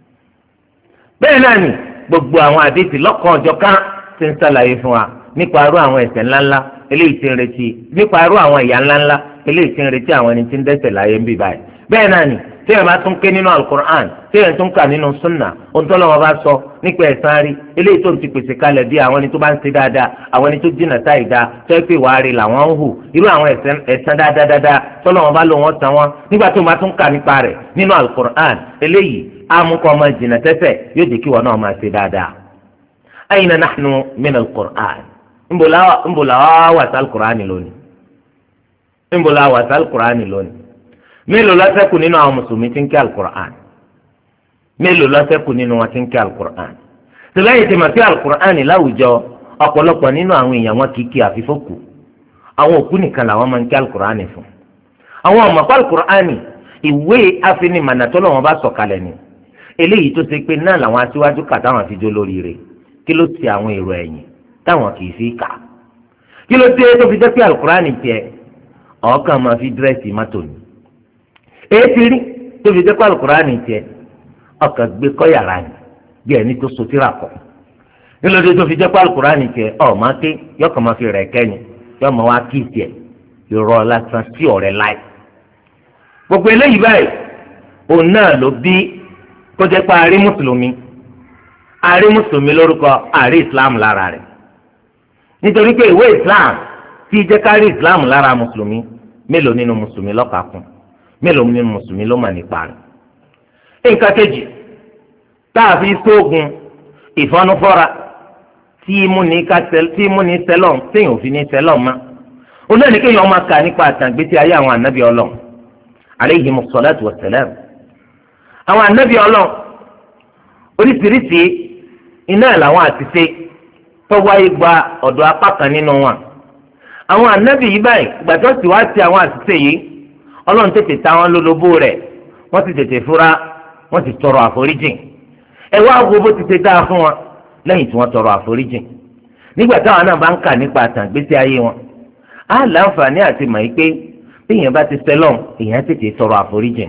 bẹ́ẹ̀ náà ni gbogbo àwọn àdìsí lọ́kàn ọjọ́ kan ti ń ṣàlàyé fún wa nípa arú àwọn ẹ̀ṣẹ̀ ńláńlá eléyìí ti ń retí nípa arú àwọn ìyà ńláńlá eléyìí ti ń retí àwọn ẹni tí ń dẹ́ṣẹ̀ láyé ń bì báyìí. bẹ́ẹ̀ náà ni téèyàn bá tún ké nínú alukur'an téèyàn tún kà nínú sunna ohun tó lọ́wọ́ bá sọ nípa ẹ̀san rí eléyìí tó ń ti pèsè kalẹ̀ bí àwọn ẹni tó bá ń ṣe dáadáa àwọn ẹni tó jìnnà táì dáa tó pé wàá rí làwọn ń hù irú àwọn ẹ̀san dáadáa tó lọ́wọ́ bá lò wọ́n san wọn nígbà tó máa tún kà nípa rẹ̀ nínú alukur'an eléyìí amúkọ́ ọmọ jìnnà tẹ́sẹ̀ yóò jẹ́ kí wọn náà máa ṣe dáadáa. ayna nahnu min alukur'an nbola wà sí alukur'an lónìí nbola wà sí alukur'an lónìí mélòó ló ṣẹ́kù nínú àwọn mùsùlùmí tí ń kí alukur'an mélòó ló ṣẹ́kù nínú wọn tí ń kí alukur'an tìlẹ́yìn tí mà sí alukur'an láwùjọ ọ̀pọ̀lọpọ̀ nínú àwọn èèyàn wọn kì í kí àfífọ́kù àwọn òkú nìkan làwọn máa ń kí alukur'an fún àwọn ọmọ pa alukur'an ìwé afinimànà tó lọ́wọ́ bá sọ̀kalẹ̀ ni eléyìí tó ṣe pé náà làwọn aṣíwájú kà táwọn fi jó lórí rẹ̀ kí ló ti àwọn èrò ẹ̀yìn táwọn kì í fi kà kí ló dé tó fi jẹ́ pé alukur'an tiẹ̀ ọ̀ọ́kàn máa fi dírẹ́sì mọ́tò ni èyí rí tó fi dẹ́kọ̀ alukurani tiẹ̀ ọkàn gbé kọ́ yàrá ni bí ẹni tó sotira kọ́ nílòdì tó fi dẹ́kọ̀ alukurani tiẹ̀ ọ̀ máa ké yọkàn máa fi rẹ̀ kẹ́ni yọ máa wá kí tiẹ̀ irọ́ lásán sí ọ̀rẹ́ láì. gbogbo eléyìí báyìí òun náà ló bí kó jẹ́ pé àárí mùsùlùmí àárí mùsùlùmí lórúkọ àárí islam lára rẹ̀ nítorí pé ìwé islam tí jẹ́ kárí islam lára mùsùlùmí mélòó nínú mùsùlùmí lọ́kàkùn mélòó nínú mùsùlùmí ló mà nípa rẹ̀. nǹkan kejì tá a fi sóògùn ìfọnúfọ́ra tí múni sẹ́lọ̀n téèyàn ò fi ní sẹ́lọ̀n mọ́ olóòní kéèyàn máa kà nípa àtàgbésí ayé àwọn ànábì ọlọ́run alayhimu salatu wassalam. àwọn ànábì ọlọ́run oríṣiríṣi iná làwọn àtìsé tó wáyé gba ọ̀dọ̀ apá kan nínú wọn. àwọn ànábì yìí báyìí gbàtọ́ sì wá sí àwọn àtìsé yìí ọlọ́run tètè ta wọn lólobó rẹ̀ wọ́n sì tètè fura wọ́n sì tọrọ àforíjìn ẹ wá wo bó ti ṣe dáa fún wọn lẹ́yìn tí wọ́n tọrọ àforíjìn nígbà táwọn náà bá ń kà nípa àtàgbésí ayé wọn á láǹfààní àti mọ̀ pé bí èèyàn bá ti sẹ́lọ̀n èèyàn tètè tọrọ àforíjìn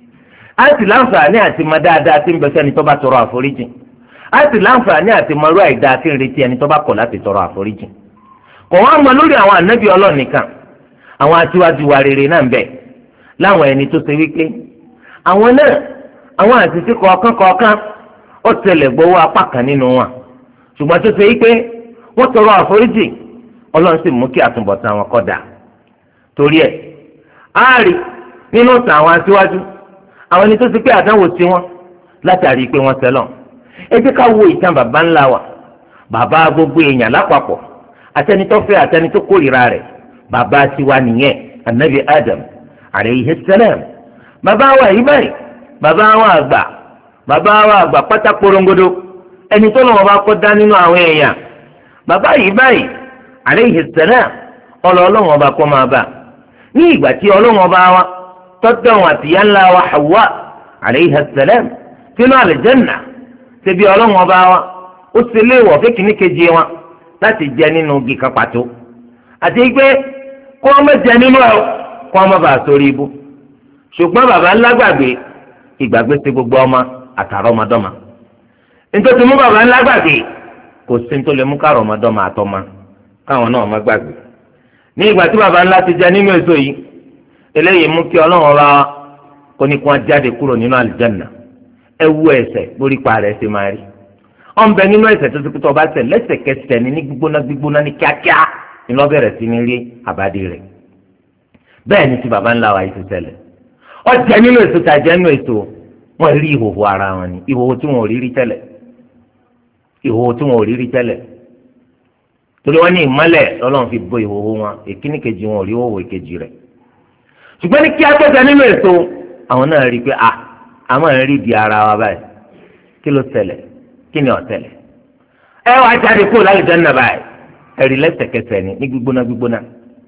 á sì láǹfààní àti mọ̀ dáadáa tí ń bẹ sẹ́ni tó bá tọrọ àforíjìn á sì láǹfààní àti mọ̀ irú àìdáa tí ń retí ẹni tó bá kọ̀ láti tọrọ àforíjìn. kò wá mọ lórí àwọn ànábì Ọlọ́run nìkan àwọn aṣíwájú wa rere náà ń bẹ láwọn ẹni tó ṣe wípé àwọn náà àwọn àṣìṣe kọ̀ọ̀kan kọ̀ọ̀kan ó tẹlẹ̀ gbowó apá kan nínú wọn ṣùgbọ́n tó ṣe wípé wọ́n tọrọ àforíjì Ọlọ́run sì mú kí àtúbọ̀tán wọn kó dáa. torí ẹ̀ á rí nínú ìtàn àwọn aṣíwájú àwọn ẹni tó ṣe pé àdánwò sí wọn látàrí pé wọ́n ṣẹlọ̀. ẹ jẹ́ ká wo ìtàn bàbá ńlá wa bàbá gbogbo èèyàn lápapọ̀ àtẹni tó fẹ́ àtẹni tó kórìíra rẹ̀ bàbá tiwa nìyẹn anabi Adam alayhi salam. bàbá wa yìí báyìí bàbá wa àgbà bàbá wa àgbà pátá porongodo ẹni tó lọ́wọ́ bá kọ́ dá nínú àwọn èèyàn bàbá yìí báyìí alayhi salam ọlọ́ọ̀lọ́wọ́ bá kọ́ máa bá ní ìgbà tí ọlọ́wọ́ bá wa tọ́jú àwọn àtìyá ńlá wa Hawa alayhi salam sínú àlùjánnà ṣebí ọlọ́wọ́ bá wa ó ṣe léèwọ̀ fún kìíní kejì wọn láti jẹ nínú igi kan pàtó àti pé kó wọn má jẹ nínú ẹ kó wọn má bàa sórí ibú ṣùgbọ́n bàbá ńlá gbàgbé ìgbàgbé ṣe gbogbo ọmọ àtàrà ọmọdọ́mà nítorí mú bàbá ńlá gbàgbé kò sí nítorí mú kárọ̀ ọmọdọ́mà àtọ́mà káwọn náà má gbàgbé ní ìgbà tí bàbá ńlá ti jẹ nínú èso yìí eléyìí mú kí ọlọ́run ọba kó ní kí wọ́n jáde kúrò nínú àlùjánnà ẹ wú ẹsẹ̀ lórí pa rẹ̀ ṣe máa rí ọ̀nbẹ nínú ẹsẹ̀ tó ti kú tó ọba ṣẹ̀ lẹ́sẹ̀kẹsẹ̀ ní ní gbígbóná gbígbóná ní kíákíá ní lọ́ bẹ̀rẹ̀ sí ní rí àbádé rẹ̀ bẹ́ẹ̀ ni ti bàbá ńlá wa yìí ti ṣẹlẹ̀ ọjà nínú èso tàjẹ́ nínú èso wọ́n rí ìhòòhò ara wọn ni ìhòòhò tí wọn ò rí rí tẹ́lẹ̀ ìhòòhò tí wọn ò rí rí tẹ́lẹ̀ torí wọ́n ní ìmọ́lẹ̀ lọ́lọ́run fi bo ìhòòhò wọn èkíní kejì wọn ò rí ìhòòhò èkejì rẹ̀ ṣùgbọ́n ní kí akẹ́kọ̀ọ́ nínú èso àwọn náà rí i pé à àwọn ń rí di ara wa báyìí kí ló ṣẹlẹ̀ kí ni ó ṣẹlẹ̀ ẹ wá jáde kó láì dáná báyìí ẹ̀rí lẹ́sẹ̀kẹsẹ̀ ni ní gbígbóná gbígbóná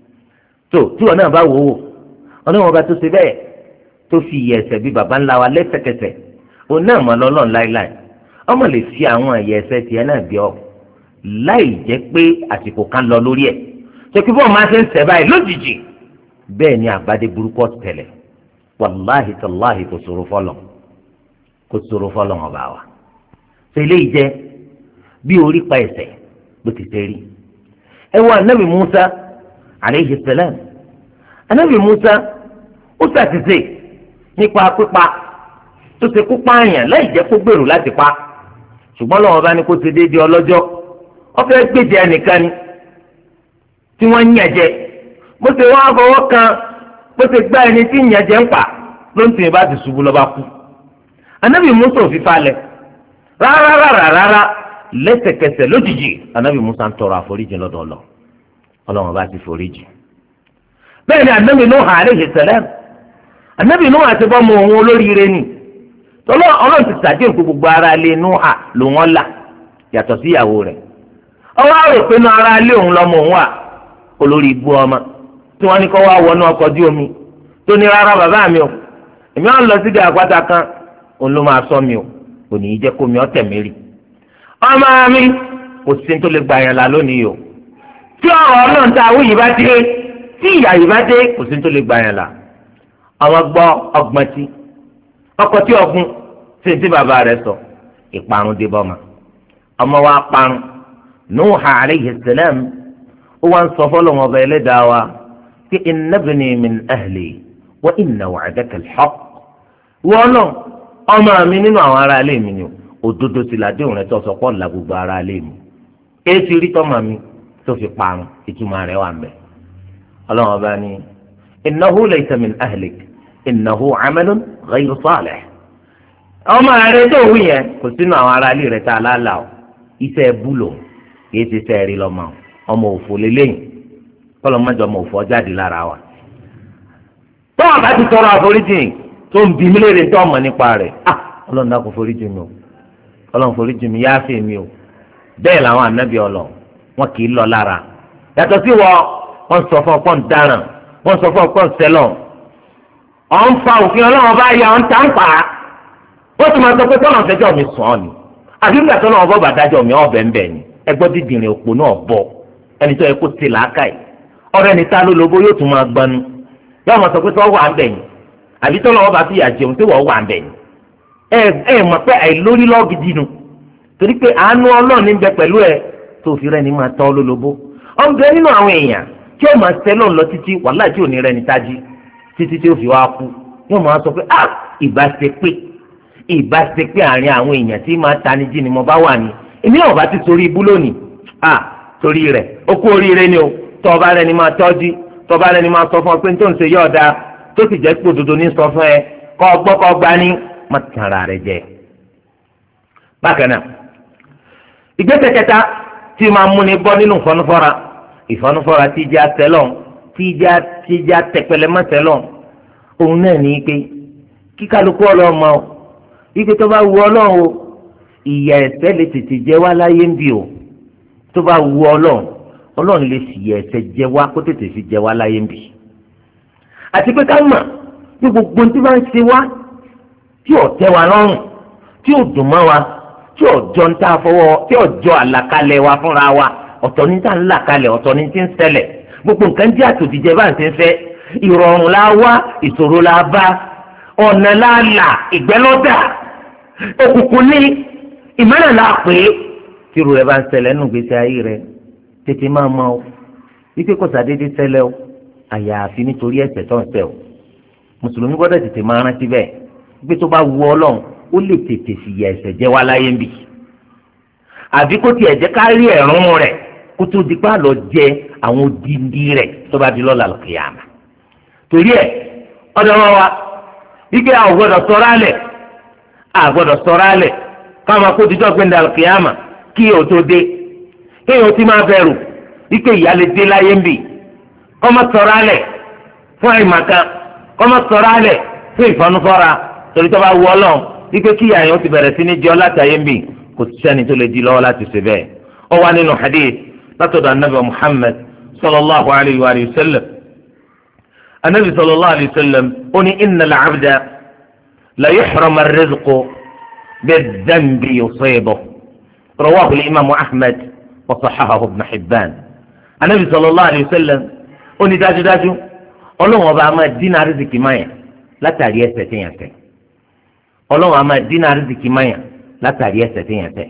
tó tí wọn náà bá wò ó ọlọ́run ọba tó ṣe bẹ́ẹ̀ tó fi ìyẹ̀ ẹ̀ṣẹ̀ bí baba ńlá wa lẹ́sẹ̀kẹsẹ̀ òun náà mọ̀ lọ́lọ́run láíláí ọmọ lè fi àwọn ìyẹ̀ ẹ̀ṣẹ̀ tiẹ̀ náà bí ọ láì jẹ́ pé àsìkò kan lọ lórí ẹ̀ tó kí bọ́ọ̀ máa ṣe ń ṣẹ̀ báyìí lójijì bẹ́ẹ̀ ni àbádé burúkú tẹ̀lẹ̀ wàláhì tàláhì kò ṣòro fọlọ̀ kò ṣòro fọlọ̀ ọba wa ṣe eléyìí jẹ́ bí orí pa ẹ̀ṣẹ̀ bó ti ṣe rí ẹ wọ anabi Musa aleyhi salam anabi Musa ó ṣàṣìṣe nípa pípa tó ṣe kó pààyàn láì jẹ́ kó gbèrò láti pa ṣùgbọ́n lọ́wọ́ bá ní kó ṣe déédéé ọlọ́jọ́ ó fẹ́ gbèjẹ ẹnìkan ni tí wọ́n ń yàn jẹ bó ṣe wọ́n fọwọ́ kan bó ṣe gbá ẹni tí ń yàn jẹ ń pa ló ń tìyẹn bá ti ṣubú lọ́ba kú anabi Musa ò fi falẹ̀ rárá rárá rárá lẹ́sẹ̀kẹsẹ̀ lójijì anabi Musa ń tọrọ àforíjì lọ́dọ̀ Ọlọ́run Ọlọ́run bá ti foríjì bẹ́ẹ̀ ni anabi Nuh alayhi salam anabi Nuh àti bọ́mọ òun olóríire ni tọ́lọ́ Ọlọ́run ti sàdéhùn kó gbogbo ara lé Nuh ló wọ́n là yàtọ̀ sí ìyàwó rẹ̀ ọwọ́ àrò pé náà ara lé òun lọ́mọ òun wà olórí ibú ọmọ tí wọ́n ní kọ́ wá wọnú ọkọ̀ ojú omi tó ní rárá bàbá mi o èmi wọn lọ sí di àpáta kan òun ló máa sọ mi o kò ní í jẹ́ kó mi ọ́ tẹ̀ mí rí ọmọ mi kò sí tó lè gba yẹn la lónìí o tí ọ̀rọ̀ Ọlọ́run tá a wú yìí bá dé tí ìyá yìí bá dé kò sí tó lè gba yẹn la ọmọ gbọ́ ọgbọ́n tí ọkọ̀ tí ọgbọ́n tí tí bàbá rẹ̀ sọ ìparun dé bọ́ ma ọmọ wa parun Nuh alayhi salam ó wá ń sọ fọlọ́ wọn ọba ẹlẹ́dàá wa kí inna ibni min ahli wa inna wa'daka al-haqq wọ́n náà ọmọ mi nínú àwọn ará ilé mi ni òdodo ti làdéhùn rẹ̀ tó sọ pọ̀ la gbogbo ará ilé mi èsì rí tọ́mọ mi tó fi parun ìtumọ̀ rẹ̀ wà mẹ́ ọlọ́run ọba ni innahu laysa min ahlik innahu amalun ghayru salih ọmọ rẹ̀ tó wù yẹn kò sínú àwọn ará ilé rẹ̀ tá a lálà o iṣẹ́ búlò kìí ti sẹ́ẹ̀rí lọ́mọ ọmọ òfò lélẹ́yìn kọ́lọ́ mọ́jọ ọmọ òfò jáde lára wa tọ́wọ́ bá ti tọrọ àforíjì tó ń bí mílíọ̀nù tó ọmọ nípa rẹ̀ ah ọlọ́run náà kò foríjì mi o ọlọ́run foríjì mi yááfẹ́ mi o bẹ́ẹ̀ làwọn ànábì ọlọ wọn kì í lọ lára yàtọ̀ sí wọ wọn sọ fún ọpọ́n dáràn wọn sọ fún ọpọ́n sẹlọ̀ ọ̀n fa òfin ọlọ́run bá yà ọ̀n tà ń pa á wọ́n tún máa sọ pé tọ́lọ̀ fẹjọ́ mi sùn ọ́ ni àbí nígbà tọ́lọ̀ ọbọ̀ bàdájọ́ mi ọ̀bẹ̀ ń bẹ̀ ni ẹgbọ́ dídìrín òpó náà bọ̀ ẹni tó yẹ kó ti làákà yìí ọ̀rẹ́ ní ta ló lóbó yóò tún máa gbanu yóò máa sọ pé sọ wà ń bẹ̀yìn àbí tọ́lọ́ ọba fìyà jẹun tí wọ́n wà ń bẹ̀yìn ẹ ẹ mọ̀ pé àìlórí lọ́gidi nu torí pé àánú ọlọ́run ní bẹ pẹ̀lú ẹ tó fi rẹ́ni máa tọ́ lólobó ọ̀nbẹ nínú àwọn èèyàn tí ó máa sẹ́lọ̀ lọ títí wàhálà tí ò ní rẹ́ni tájí títí tí ó fi wá kú yóò máa sọ pé ah ìbá ṣe pé ìbá ṣe pé àárín àwọn èèyàn tí máa tani jí ni mo bá wà ní èmi náà bá ti torí ibú lónìí ah torí rẹ̀ ó kú oríire ni o tọ́ ọba rẹ̀ ni máa tọ́jú tọ́ ọba rẹ̀ ni máa sọ fún ọ pé tó ń ṣe yọ̀ ọ̀dà tó sì jẹ́ pé òdodo ní sọ fún ẹ kọ́ ọgbọ́ kọ́ gbá ní má tàn ara rẹ̀ jẹ. bákan náà ìgbésẹ̀ kẹta tí máa múni bọ́ nínú ìfọ́nufọ́ra ìfọ́nufọ́ra tí ìjà tẹ́lọ̀ tí ìjà tí ìjà tẹpẹlẹ mọ́ tẹ́lọ̀ òun náà ní pé kíkálukú ọlọ́mọ o ike tó bá wu ọlọ́run o ìyà ẹ̀ṣẹ̀ lè tètè jẹ wá láyé ń bì o tó bá wu ọlọ́run ọlọ́run lè sì yẹ ẹ̀ṣẹ̀ jẹ wá kó tètè fi jẹ wá láyé ń bì àti pé ká mọ̀ bí gbogbo tí bá ń ṣe wá tí ò tẹ́ wa lọ́rùn tí ò dùn mọ́ wa tí ò jọ ń tá fọwọ́ tí ò jọ àlàkalẹ̀ wa fúnra wa ọ̀tọ̀ ní tá ń là kalẹ̀ ọ̀tọ̀ ní tí ń ṣẹlẹ̀ gbogbo nǹkan jẹ́ àtòjíjẹ bá ń ṣe ń fẹ́ ìrọ̀rùn la wá ìṣòro la bá ọ̀nà la là ìgbẹ́lọ́dà òkùnkùn ní ìmọ̀lẹ̀ la pè é tí irú rẹ̀ bá ń ṣẹlẹ̀ nínú gbèsè ayé rẹ̀ tètè máa mọ o wípé kò sàdédé ṣẹlẹ̀ o àyàfi nítorí ẹ̀ṣẹ̀ tó ń ṣẹ̀ o mùsùlùmí gbọ́dọ̀ tètè máa rántí bẹ́ẹ̀ wípé tó bá wu Ọlọ́run ó lè tètè fìyà ẹ̀ṣẹ̀ jẹ wá láyé ń bì àbí kó tiẹ̀ jẹ́ ká rí ẹ̀rún rẹ̀ kó tó di pa lọ jẹ àwọn odindi rẹ̀ tó bá di lọ́la kìyàmà torí ẹ̀ ọ̀dọ̀ wọn wa wípé àwọn gbọ́dọ̀ sọ̀rọ̀ alẹ̀ àgbọ́dọ̀ sọ̀rọ̀ alẹ̀ káwọn kó dijọ́ gbẹ̀ndà kìyàmà kí o tó dé kí o ti máa bẹ̀rù wípé ìyà lè dé láyé ń bì kọ́mọ sọ̀rọ̀ alẹ̀ fún àyìnmáka kọ́mọ sọ̀rọ̀ alẹ̀ fún ìfọnufọ́ra torí tó bá wù Ọlọ́run wípé kí ìyà yẹn ó ti bẹ̀rẹ̀ sí ní jẹ́ látàyé ń bì kò sẹ́ni tó lè di lọ́wọ́ láti ṣe bẹ́ẹ̀ ó wà nínú hadith látọ̀dọ̀ anabi Muhammad sallallahu alayhi wa sallam anabi sallallahu alayhi wa sallam ó ní inna al-abda la yuhrama ar-rizqa bi-dhanbi yusibuhu rawahu al-imam Ahmad wa sahhahahu ibn Hibban anabi sallallahu alayhi wa sallam ó ní dájúdájú Ọlọ́run ọba a máa dínà rìzìkì máyà látàrí ẹ̀ṣẹ̀ tí yàn ṣẹ̀ Ọlọ́run a máa dínà rìzìkì máyà látàrí ẹ̀ṣẹ̀ tí yàn ṣẹ̀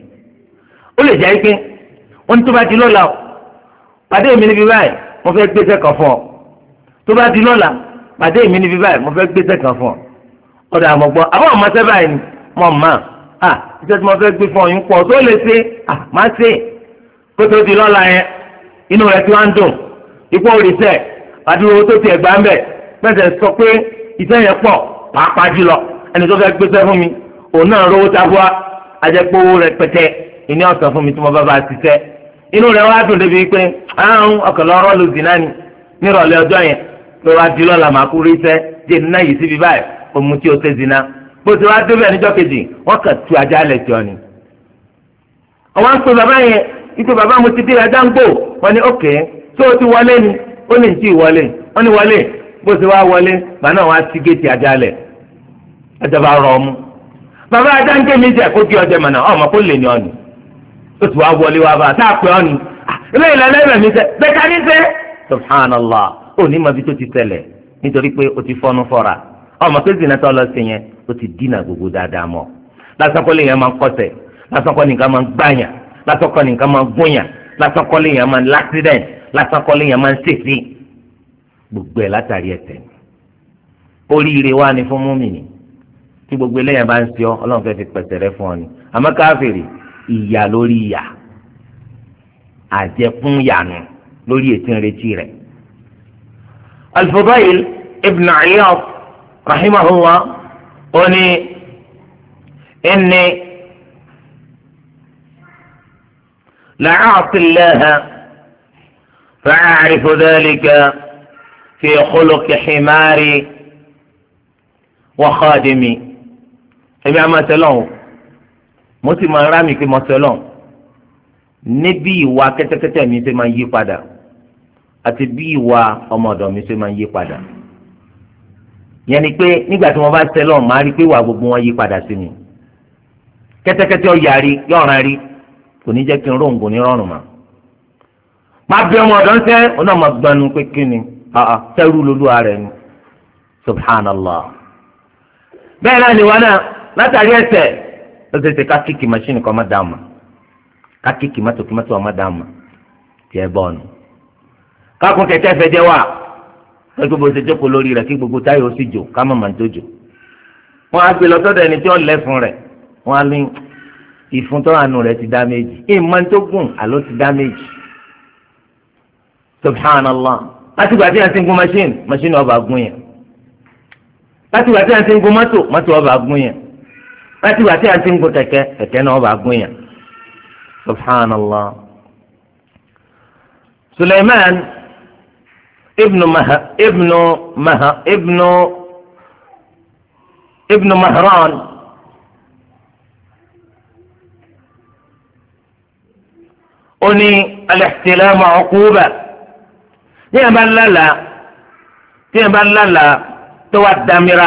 ó lè jẹ́ pé wọ́n ní tó bá di lọ́la o pàdé mi níbi báyìí mo fẹ́ gbé sẹ́kàn fún ọ tó bá di lọ́la pàdé mi níbi báyìí mo fẹ́ gbé sẹ́kàn fún ọ ọ̀dà àmọ́ gbọ́ àbọ̀ ọmọ sẹ́ báyìí ni mo mọ̀ à iṣẹ́ tí mo fẹ́ gbé fún ọ yín pọ̀ tó lè ṣe à má ṣe kó tó di lọ́la yẹn inú rẹ̀ tí wọ́n ń dùn ipò òrìṣẹ́ àdúró tó ti ẹ̀gbá ń bẹ̀ pẹ̀sẹ̀ sọ pé iṣẹ́ yẹn pọ̀ pàápàá jùlọ ẹni tó fẹ́ gbéṣẹ́ fún mi òun náà rówó tabua ajẹ́pọ̀wó rẹ̀ pẹ̀tẹ́ ìní ọ̀sán fún mi tí mo bá bá a ṣiṣẹ́ inú rẹ̀ wá dùn débi pé àrùn ọ̀kànlọ́rọ́ ló zì náà ni nírọ̀lẹ́ ọjọ́ yẹn pé wá di lọ́la màá kú rí iṣẹ́ jẹ́ nínú yìí síbi báyìí òmu tí o ṣe zina bó ti wá débẹ̀ níjọ́ kejì wọ́n kàn tu ajá lẹ̀ jọ ni. ọ̀wọ́n ń pe bàbá yẹn ike bàbá mo ti dé ajá ń gbò wọ́n ní ókè tó o ti wọlé ni ó ní ti wọlé wọ́n ní wọlé bó ti wá wọlé gbà náà wá sí géètì ajá lẹ̀ ẹjọ́ bá rọ ọmú bàbá ajá ń gé mi jẹ kó gé ọjọ́ mọ̀nà ọmọ kó lè ní ọ ni ó ti wá wọlé wá bá a tá a pè ọ ni ilé ìlànà ìrẹ̀ mi sẹ bẹ́ẹ̀ ká ní sẹ́ subhanallah ó ní mọ̀ bí tó ti ṣẹlẹ̀ nítorí pé o ti fọ́nú fọ́ra ọmọ pé zina tó lọ sí yẹn o ti dínà gbogbo dáadáa mọ́ lásán kọ́lé yẹn máa ń kọ́sẹ̀ lásán kọ́lé nǹkan máa ń gbàyàn lásán kọ́lé nǹkan máa ń gúnyàn lásán kọ́lé yẹn máa ń l'accident lásán kọ́lé yẹn máa ń ṣèṣì gbogbo ẹ̀ látàrí ẹ̀ṣẹ̀ oríire wá ní fún múmìnì tí gbogbo eléyàn bá ń ṣe ọ ọlọ́run fẹ́ẹ́ fi pẹ̀sẹ̀ rẹ fún ọ ni àmọ́ káfíìrì ìyà lórí ìyà àjẹkún yànù lórí ètí ìrètí rẹ̀. Al-Fudayl ibn Iyad rahimahullah ó ní inni la'a'si Allaha fa'a'rifu dhalika fi khuluqi himari wa khadimi ẹbí a máa tẹlọ o mo sì máa rá mi pé mo tẹlọ níbi ìwà kẹ́tẹ́kẹ́tẹ́ mi ṣe máa yí padà àti bí ìwà ọmọ ọ̀dọ̀ mi ṣe máa yí padà yẹn ni pé nígbà tí mo bá tẹlọ máa rí pé ìwà gbogbo wọn yí padà sí mi kẹ́tẹ́kẹ́tẹ́ ọ̀yàrí yọ̀ràn rí kò ní jẹ́ kí n ròǹgò ní rọrùn mọ́ má bí ọmọ ọ̀dọ́ ń sẹ́ ọ náà má gbanu pé kí ni sẹ́rù lólu ara ẹni subhanallah. bẹ́ẹ̀ náà ni wọn náà látàrí ẹsẹ̀ ó ṣe ṣe ká kíkì machine kan má dáa ma ká kíkì mọ́tò kí mọ́tò má dáa ma tiẹ̀ bọ́ọ̀nù. kákun kẹ̀kẹ́ fẹ́ jẹ́ wà ẹgbẹ́ bó ṣe jókòó lórí rẹ̀ kí gbogbo táyà ó sì jò ká má máa tó jò. wọ́n á gbé lọ sọ́dọ̀ ẹni tí ó lẹ̀ fún rẹ̀ wọ́n á ní ìfúntọ́ àánú rẹ̀ ti dá méjì ìmọ̀ tó gùn àló ti dá méjì. subhanallah láti gbà tí a ti ń gun machine machine ọba gun yẹn láti gbà tí a ti ń gun mọ́tò mọ́tò ọba gun yẹn láti gbà tí a ti ń gun kẹ̀kẹ́ kẹ̀kẹ́ náà ọba gun yẹn subhanallah. suleiman ibnu maha ibnu maha ibnu ibnu mahran ó ní al-ihtilamu uquba tí yẹn bá lálàá tí yẹn bá lálàá tó wá damira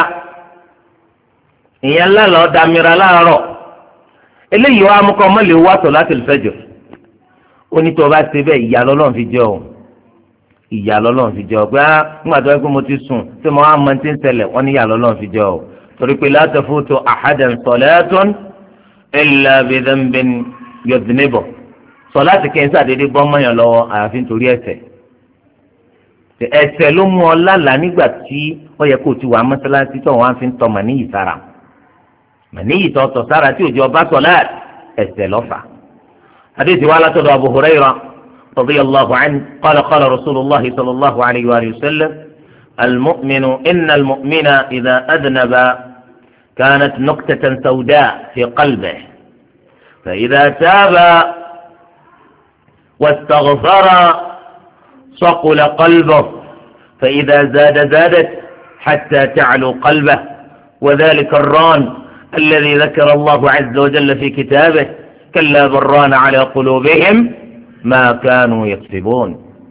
ìyẹn lálàá damira láàárọ̀ eléyìí wàá mú kọ́ ọmọ lè wá salatul fajr onítọ̀ bá ṣe bẹ́ẹ̀ ìyá lọ́lọ́run fi jẹ́ ọ ìyá lọ́lọ́run fi jẹ́ ọ pé á nígbà tó yẹ kó mo ti sùn tí mo á mọ tí ń ṣẹlẹ̀ wọ́n ní ìyá lọ́lọ́run fi jẹ́ ọ torí pé la tafutu ahadan salatun illa bi dhanbin yudhnibu sọláàtì kí n sàdédé bọ́ mọ́yàn lọ́wọ́ àyàfi nítorí ẹ̀ṣẹ̀ ẹ̀ṣẹ̀ ló mú ọ lálàá nígbà tí ó yẹ kó o ti wà mọ́sálásí tó wọn á fi ń tọ́ màníyì sára màníyì tó tọ̀ sára tí òjò ọba sọláàtì ẹ̀ṣẹ̀ lọ́fà. حديث والد أبو هريرة رضي الله عنه قال قال رسول الله صلى الله عليه وآله وسلم المؤمن إن المؤمن إذا أذنب كانت نكتة سوداء في قلبه فإذا تاب واستغفر صقل قلبه فإذا زاد زادت حتى تعلو قلبه وذلك الران الذي ذكر الله عز وجل في كتابه كلا بران على قلوبهم ما كانوا يكسبون.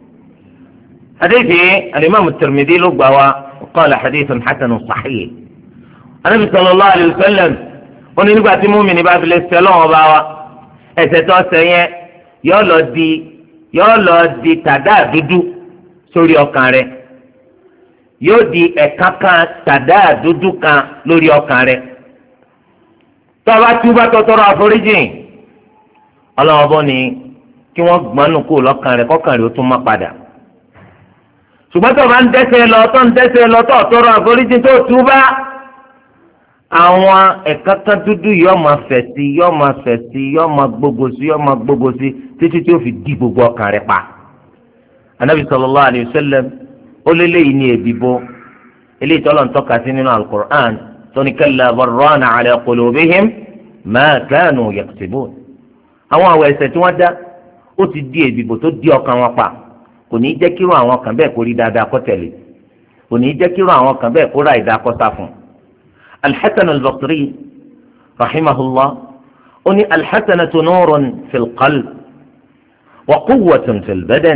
حديث الإمام الترمذي لقوا وقال حديث حسن صحيح. النبي صلى الله عليه وسلم قال نبغى تمؤمن باب الاستلام وبوا ẹsẹtọsẹyẹ yọ lọ di yọ lọ di tàdá dúdú sórí ọkàn rẹ̀ yóò di ẹ̀ka kan tàdá dúdú kan lórí ọkàn rẹ̀ tọba túbà tọtọrọ àforíjì ọlọ́wọ́ bọ́ ni kí wọ́n gbọ́nù kó lọ́kàn rẹ̀ kọ́kàn rẹ̀ ó tún má padà ṣùgbọ́n tó bá ń dẹ́ṣẹ̀ lọ tó ń dẹ́ṣẹ̀ lọ tó tọrọ àforíjì tó túbà àwọn ẹ̀ka kan dúdú yóò máa fẹ̀ sí yóò máa fẹ̀ sí yóò máa gbogbo sí yóò máa gbogbo sí títí tí ó fi di gbogbo ọkàn rẹ̀ pa. anabi sallallahu alayhi wa sallam ó lé léyìí ní èbìbò eléyìí tọ́lọ̀ ń tọ́ka sí nínú alukur'an tó ní kalla barrana ala qulubihim ma kanu yaksibun. àwọn àwọ̀ ẹ̀ṣẹ̀ tí wọ́n dá ó ti di èbìbò tó di ọkàn wọn pa kò ní í jẹ́ kírun àwọn kan bẹ́ẹ̀ kó rí dáadáa kó tẹ̀lé kò ní í jẹ́ kírun àwọn kan bẹ́ẹ̀ kó ra ìdá kó sá fún. الحسن البصري رحمه الله أن الحسنة نور في القلب وقوة في البدن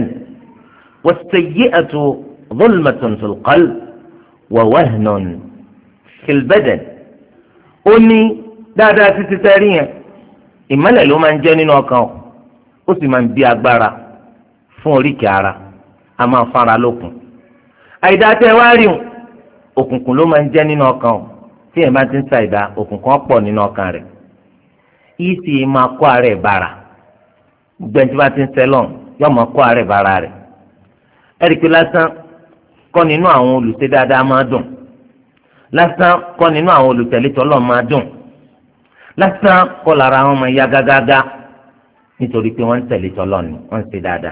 والسيئة ظلمة في القلب ووهن في البدن أني دا دا تتتاريه إما لو من جانين وكاو أسي من بي أكبارا فوري كارا أما فارا لكم أي دا تواريو أكون كلو من جانين وكاو tí ẹ̀ máa ti ń sa ìdá òkùnkùn pọ̀ nínú ọkàn rẹ̀ yìí sì máa kó àárẹ̀ bára gbogbo ẹni tí wọ́n ti ń sẹ́lọ̀n yóò máa kó àárẹ̀ bára rẹ̀ ẹ̀rí pé lásán kọ́ nínú àwọn olùṣe dáadáa máa dùn lásán kọ́ nínú àwọn olùtẹ̀lé tọ́lọ̀ máa dùn lásán kọ́ lára wọn máa yá gágágá nítorí pé wọ́n ń tẹ̀lé tọ́lọ̀ ni wọ́n ń ṣe dáadáa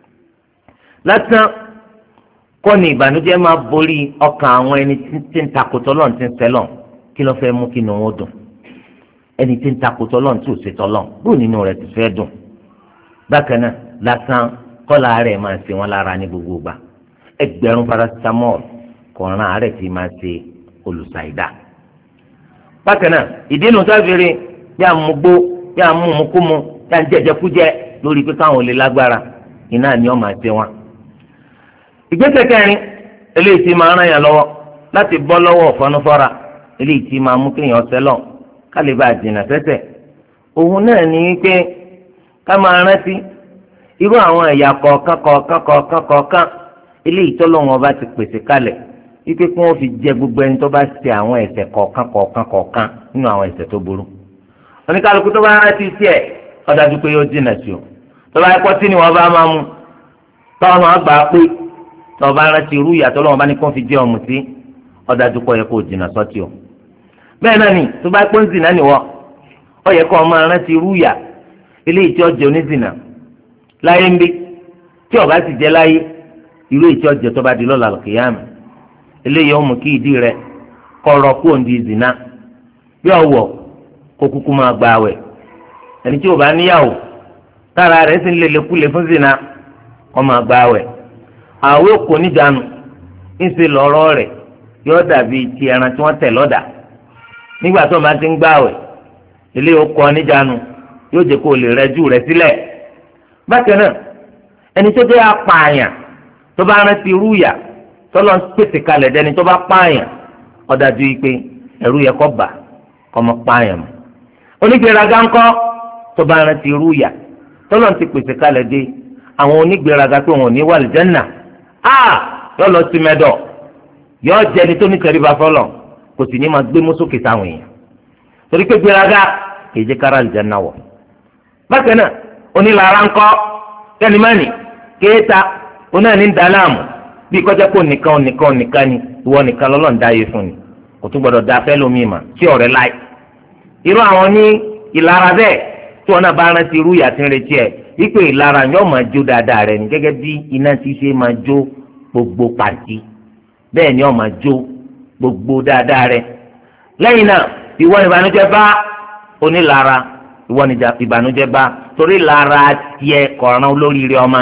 lásán kọ́ ni ìbànújẹ́ máa borí ọkàn àwọn ẹni tí ń takòtọ́ lọ́n ti ń sẹ́lọ̀n kí ló fẹ́ mú kí inú wọn dùn ẹni tí ń takòtọ́ lọ́n tí ò ṣe tọ́lọ́n bóun nínú rẹ̀ ti fẹ́ dùn bákan náà lásán kọ́lá rẹ̀ máa ṣe wọn lára ní gbogbo gbà ẹgbẹ̀rún paracetamol kọ̀ọ̀ràn àárẹ̀ tí máa ṣe olùṣàìdá bákan náà ìdínú sáfìrí yà mú gbó yà mú mukúmu yà ń jẹjẹkújẹ lórí pé káwọn ò lè lágbára iná ni wọn máa ṣe wọn. ìgbésẹ̀ kẹrin eléyìí tí máa ràn yàn lọ́wọ́ láti bọ́ lọ́wọ́ ọ̀fọ́nufọ́ra eléyìí tí máa mú kéèyàn sẹ́lọ̀ kálí bá jìnnà sẹ́sẹ̀ òun náà ní pé ká máa rántí irú àwọn ẹ̀yà kọ̀ọ̀kan kọ̀ọ̀kan kọ̀ọ̀kan kọ̀ọ̀kan eléyìí tọ́lọ́run ọba ti pèsè kalẹ̀ wípé kí wọ́n fi jẹ gbogbo ẹni tó bá ṣe àwọn ẹ̀ṣẹ̀ kọ̀ọ̀kan kọ̀ọ̀kan kọ̀ọ̀kan nínú àwọn ẹ̀ṣẹ̀ tó burú. oníkálukú tó bá rántí sí ẹ̀ ó dájú pé yóò dínà sí o tó bá kọ́ tí ni wọ́n bá máa mú tọ́wọ́ máa gbà á pé tó bá rántí irú ìyàtọ̀ lọ́wọ́ bá ní kó fi jẹ́ ọmọ sí ó dájú pé ó yẹ kó dínà sọ́tì o. bẹ́ẹ̀ náà ni tó bá pé ń zìnà nìwọ ó yẹ kó máa rántí irú ìyà eléyìí tí ó jẹ onízìnà láyé ń bí tí ó bá sì jẹ láyé irú ìtí ó jẹ tó bá di lọ́la lọ́kìyàmù eléyìí ó mú kí ìdí rẹ̀ kọ̀rọ̀ kú òǹdí zìnà bí ọ̀wọ̀ kó kúkú máa gba àwẹ̀ ẹni tí ò bá níyàwó tára rẹ̀ sì ń lélekúle fún zìnà kó máa gba àwẹ̀ àwẹ̀ kò níjànú ńṣe lọ́rọ̀ rẹ̀ yóò dàbí ti ẹran tí wọ́n tẹ̀ lọ́dà nígbà tó máa ti ń gba àwẹ̀ eléyìí ó kọ́ níjànú yóò jẹ́ kó o lè rẹ́jú rẹ̀ sílẹ̀ bákan náà ẹni tó dé apààyàn tó bá rántí irú ìyà tọ́lọ́ ń pèsè kalẹ̀ dẹni tó bá pààyàn ó dájú yìí pé ẹ̀rú yẹ kó bà kó má pààyàn mọ́. onígbèraga ńkọ́ tó bá rántí irú ìyà tọ́lọ́ ń ti pèsè kalẹ̀ dé àwọn onígbèraga pé wọn ò ní wà lìjẹ́nà á yọ lọ sí mẹ́dọ̀ yọ jẹni tó ní tẹríba fọlọ̀ kò sì ní máa gbé mú sókè sáwọn èèyàn torí pé gbèraga kì í jẹ́ kára lìjẹ́nà wọ̀. bákan náà onílara ńkọ́ kẹ́nìmánì kéèta onáàní ń daláàmù bí kọjá kó nìkan nìkan nìkan ni ìwọ nìkan lọ́lọ́run dá yé fún ni kò tún gbọdọ̀ da fẹ́ lómi mà tí ọ̀rẹ́ láì. irú àwọn ní ìlara bẹ́ẹ̀ tí wọn náà bá rántí irú ìyà tí ń retí ẹ̀ wípé ìlara yóò máa jó dáadáa rẹ̀ ní gẹ́gẹ́ bí iná ti ṣe máa jó gbogbo pàǹtí bẹ́ẹ̀ ni ó máa jó gbogbo dáadáa rẹ̀. lẹ́yìn náà ìwọ ìbànújẹ́ bá onílara ìwọ ìbànújẹ́ bá torí ìlara tiẹ̀ kọ̀ọ̀ràn olóríire ọmọ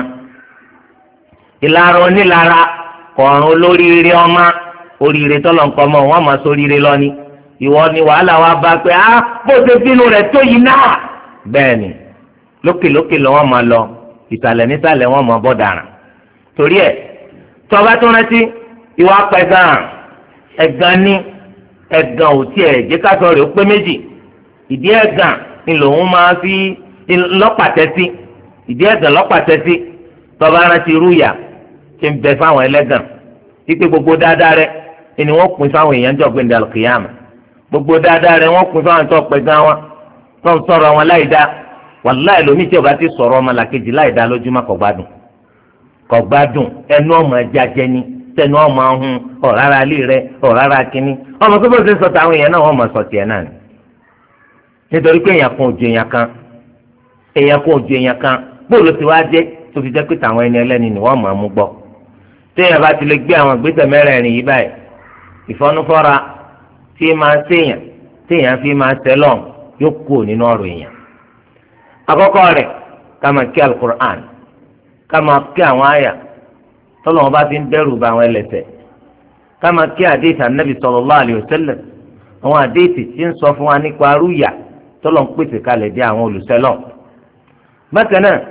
ìlara onílara kọ̀ọ̀ràn olóríire ọmọ oríire tọ́lọ̀ nǹkan mọ́ wọn máa sóríire lọ́ni ìwọ ni wàhálà wa bá pé á bó ṣe bínú rẹ̀ tó yìí náà bẹ́ẹ̀ ni lókè lókè lọ́wọ́ máa lọ ìsàlẹ̀ nísàlẹ̀ wọn máa bọ́ dàrán torí ẹ̀ tọ́ba tó rántí ìwà pẹ̀gàn ẹ̀gàn ní ẹ̀gàn ò tiẹ̀ jẹ́ ká sọ rẹ̀ ó pé méjì ìdí ẹ̀gàn ni lòun máa fi lọ́pàtẹ́sí ìdí ẹ̀gàn lọ́pàtẹ́sí tọ́ba rántí rúyà tí ń bẹ fáwọn ẹlẹ́gàn wípé gbogbo dáadáa rẹ̀ ni wọ́n pín fáwọn èèyàn jọ gbẹ̀ndẹ̀ àlùkìyàmà gbogbo dáadáa rẹ̀ wọ́n pín fáwọn tó pẹ̀gàn wọn tó ń sọ̀rọ̀ wọn láì dá wàláì lómi tí o bá ti sọ̀rọ̀ ọmọ làkejì láì dá lójúmọ́ kò gbádùn kò gbádùn ẹnu ọmọ ẹja jẹni tẹnu ọmọ ọhún ọ̀rára alẹ́ rẹ ọ̀rára kínní ọmọ tó bó ṣe sọ táwọn èèyàn náà wọ́n mọ̀ sọ tiẹ̀ náà ni nítorí pé èèyàn kan ò ju èèyàn kan èèyàn kan ò ju èèyàn kan bóòlù ti wá jẹ́ tó fi jẹ́ pé táwọn ẹni ẹlẹ́ni ni wọ́n mọ̀ ọ́ mú gbọ́ téèyàn bá ti lè gbé àwọn ìgbésẹ̀ mẹ́rẹ̀ẹ̀rin yìí báyìí ìfọ́núfọ́ra tí máa ń séèyàn téèyàn fi máa ń sẹ́lọ̀n yóò kú nínú ọ̀rọ̀ èèyàn àkọ́kọ́ rẹ̀ ká máa kí alukur'an ká máa kí àwọn àyà tọ́lọ́ wọn bá fi ń dẹ́rù bá àwọn ẹlẹ́ṣẹ̀ ká máa kí àdéhìí ànábì sallallahu alayhi wa sallam àwọn àdéhìí tí ń sọ fún wa nípa arúyà tọ́lọ́ ń pèsè kalẹ̀ dé àwọn olùsẹ́lọ̀ bákan náà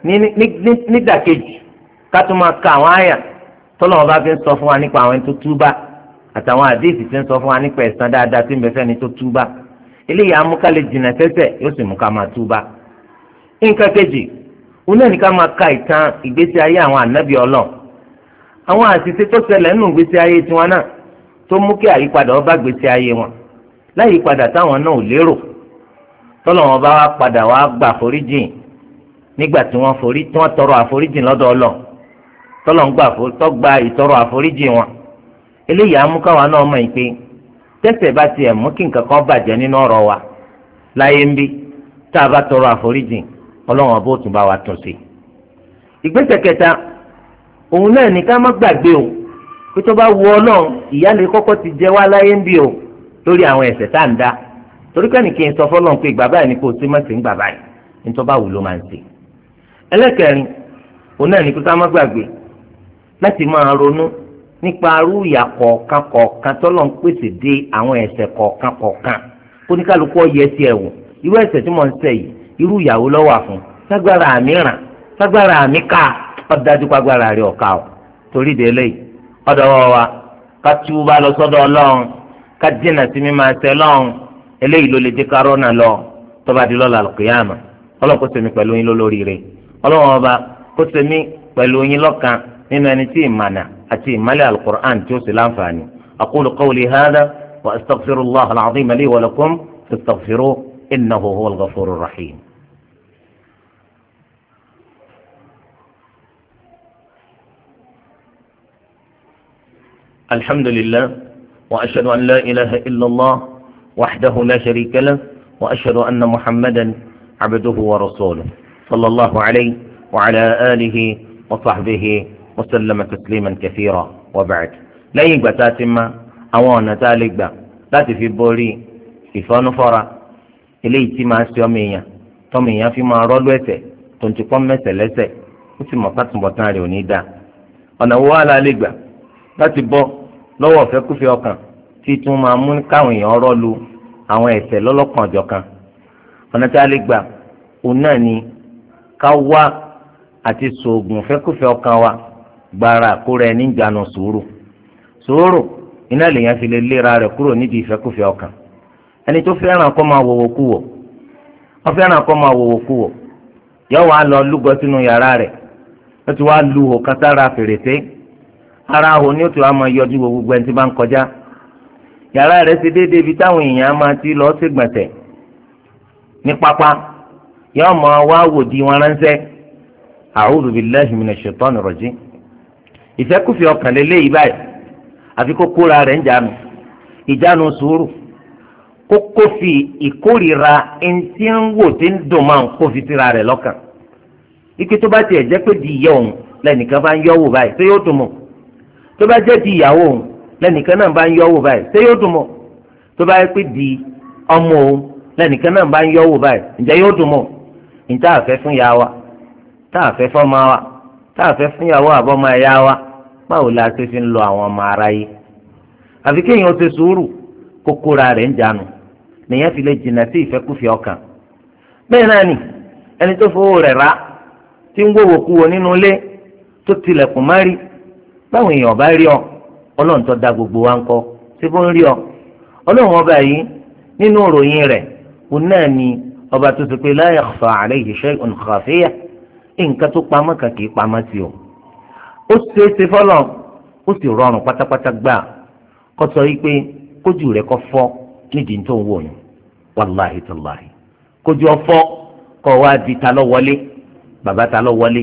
nídàkejì ká tún máa ka àwọn àyà tọ́lọ́ wọn bá fi ń sọ fún wa nípa àwọn ẹni tó túbà àtàwọn àdéhìí tí ń sọ fún wa nípa ẹ̀san dáadáa tí ń bẹ fẹ́ni tó túbà eléyìí amúkálẹ̀ jìnnà tẹ́ṣẹ̀ yóò sì mú ká máa túbà. nǹkan kejì òun náà ní ká máa ka ìtàn ìgbésí ayé àwọn ànábì Ọlọ́run àwọn àṣìṣe tó ṣẹlẹ̀ nínú ìgbésí ayé tiwọn náà tó mú kí àyípadà ó bá gbésí ayé wọn láyìípadà táwọn náà ò lérò tọ́lọ́wọ́n bá wá padà wá gbà foríjìn nígbà tí wọ́n forí tí wọ́n tọrọ àforíjìn lọ́dọ̀ Ọlọ́run tọ́lọ́wọ́n gbà tọ́gba ìtọrọ àforíjìn wọn eléyìí amúkáwa náà mọ̀ pé tẹ́ṣẹ̀ bá tiẹ̀ mú kí nǹkan kan bàjẹ́ nínú ọ̀rọ̀ wa láyé ń bí tá a bá tọrọ àforíjìn Ọlọ́run ọba ó tún bá wa tún sí. ìgbésẹ̀ kẹta òun náà ní ká má gbàgbé o pé tó bá wù Ọlọ́run ìyà lè kọ́kọ́ ti jẹ wá láyé ń bí o lórí àwọn ẹ̀ṣẹ̀ tá à ń dá torí kẹ́ni kí n sọ fọ́lọ́run pé ìgbà báyìí ni kò sí mọ́sí ń gbà báyìí ní tó bá wù ló máa ń ṣe. ẹlẹ́kẹrin òun náà ní ká má gbàgbé láti máa ronú nípa arú ìyà kọ̀ọ̀kan kọ̀ọ̀kan tọ́lọ̀ ń pèsè dé àwọn ẹ̀ṣẹ̀ kọ̀ọ̀kan kọ̀ọ̀kan kó ní kálukú ọ̀yẹ́ sí ẹ̀wọ̀n irú ẹ̀ṣẹ̀ tí mo ń ṣẹ̀ yìí irú ìyàwó lọ́wọ́ àfún ságbára àmì ràn ságbára àmì ká ọ̀dájú pàgbára rẹ̀ ọ̀ka ọ̀ torí de eléyìí ọ̀dọ̀ wọ̀ wa ká túbà lọ sọ́dọ̀ Ọlọ́run ká jìnnà sí mi máa ṣẹ̀ lọ́run eléyìí ló lè dé kárọ́nà lọ tó bá di lọ́la al-qiyama Ọlọ́run kó ṣe mí pẹ̀lú yín lólórí rẹ̀ Ọlọ́run ọba kó sẹ́mi pẹ̀lú yín lọ́kàn nínú ẹni tí ìmànà àti ìmàlẹ̀ al-Qur'an tí ó sì láǹfààní. aqulu qawli hadha wa astaghfirullaha al-azima li wa lakum fastaghfiruhu innahu huwal ghafurur rahim. الحمد لله وأشهد أن لا إله إلا الله وحده لا شريك له وأشهد أن محمدا عبده ورسوله صلى الله عليه وعلى آله وصحبه وسلم تسليما كثيرا وبعد لا يقبع تاتما أوانا تالقبع لا في بوري ìfọ́nufọ́ra eléyìí tí máa ṣe ọmọ èèyàn tọmọ èèyàn fi máa rọ́lú ẹ̀ṣẹ̀ tó ń ti pọ́n mẹ́sẹ̀ lẹ́sẹ̀ ó sì mọ̀ pátúbọ̀tán rẹ̀ ò ní dáa ọ̀nà wo wà lálẹ́ gbà láti bọ́ lọ́wọ́ ọ̀fẹ́kúfẹ́ ọkàn tí tún máa mú káwọn èèyàn rọ́lu àwọn ẹ̀ṣẹ̀ lọ́lọ́kan ọ̀jọ̀kan ọ̀nà tí a lè gbà òun náà ni ká wá àti sòògùn ọ̀fẹ́kúfẹ́ ọkàn wa gbára kóra ẹni ìjánu sùúrù sùúrù iná lèèyàn fi lè léra rẹ̀ kúrò nídìí ìfẹ́kúfẹ́ ọkàn ẹni tó fẹ́ràn kó máa wòwò kú wò wọ́n fẹ́ràn kó máa wòwò kú wò yọ wàá lọ lúgọ sínú yàrá rẹ̀ ó ti wá lu òkan sára fèrèsé ara ahò ní òtún àmọ́ yọjú wo gbogbo ẹni tí bá ń kọjá yàrá rẹ̀ ti déédéé ibi táwọn èèyàn máa ti lọ sí gbọ̀nsẹ̀ ní pápá yọ mọ wá wò di wọn ránṣẹ́ a'udhu billahi minash shaitani rajim ìfẹ́kùfẹ́ ọkàn lélẹ́yìí báyìí àfi kó kóra rẹ̀ ń jánu ìjánu sùúrù kó kó fi ìkórìíra ẹni tí ń wò tí ń dùn máa ń kó fi síra rẹ̀ lọ́kàn ike tó bá tiẹ̀ jẹ́ pé di ìyá òun lẹ́nìkan bá ń yọ wò báyìí ṣé yóò dùn mọ́ tó bá jẹ́ di ìyàwó òun lẹ́nìkan náà bá ń yọ wò báyìí ṣé yóò dùn mọ́ tó bá yẹ pé di ọmọ òun lẹ́nìkan náà bá ń yọ wò báyìí ǹjẹ́ yóò dùn mọ́ níta àfẹ́ fún ya wa tá àfẹ́ fọ́mọ wa tá àfẹ́ fún ìyàwó àbọ́mọ ẹ̀yà wa báwo la ṣe fi ń lo àwọn ọmọ ara yìí àfi kéèyàn ṣe sùúrù kókóra rẹ̀ ń jánu nìyẹn fi lè jìnnà sí ìfẹ́kùfẹ́ ọkàn bẹ́ẹ̀ náà ni ẹni tó fowó rẹ̀ rà tí ń wòwò kú wo nínú ilé tó tilẹ̀kùn má rí báwọn èèyàn bá rí ọ ọlọ́run tó dá gbogbo wa ń kọ́ tí bó ń rí ọ ọlọ́run ọba yìí nínú ìròyìn rẹ̀ òun náà ni ọba tó ti pé la yakhfa alayhi shay'un khafiyah nǹkan tó pamọ́ kan kì í pamọ́ sí o ó ṣe é ṣe fọlọ́ ó sì rọrùn pátápátá gbà kó sọ yìí pé kójú rẹ̀ kó fọ́ nídìí tó ń wò yín wàláhi tàláhi kójú ọfọ́ kó wá di ta lọ wọlé bàbá ta lọ wọlé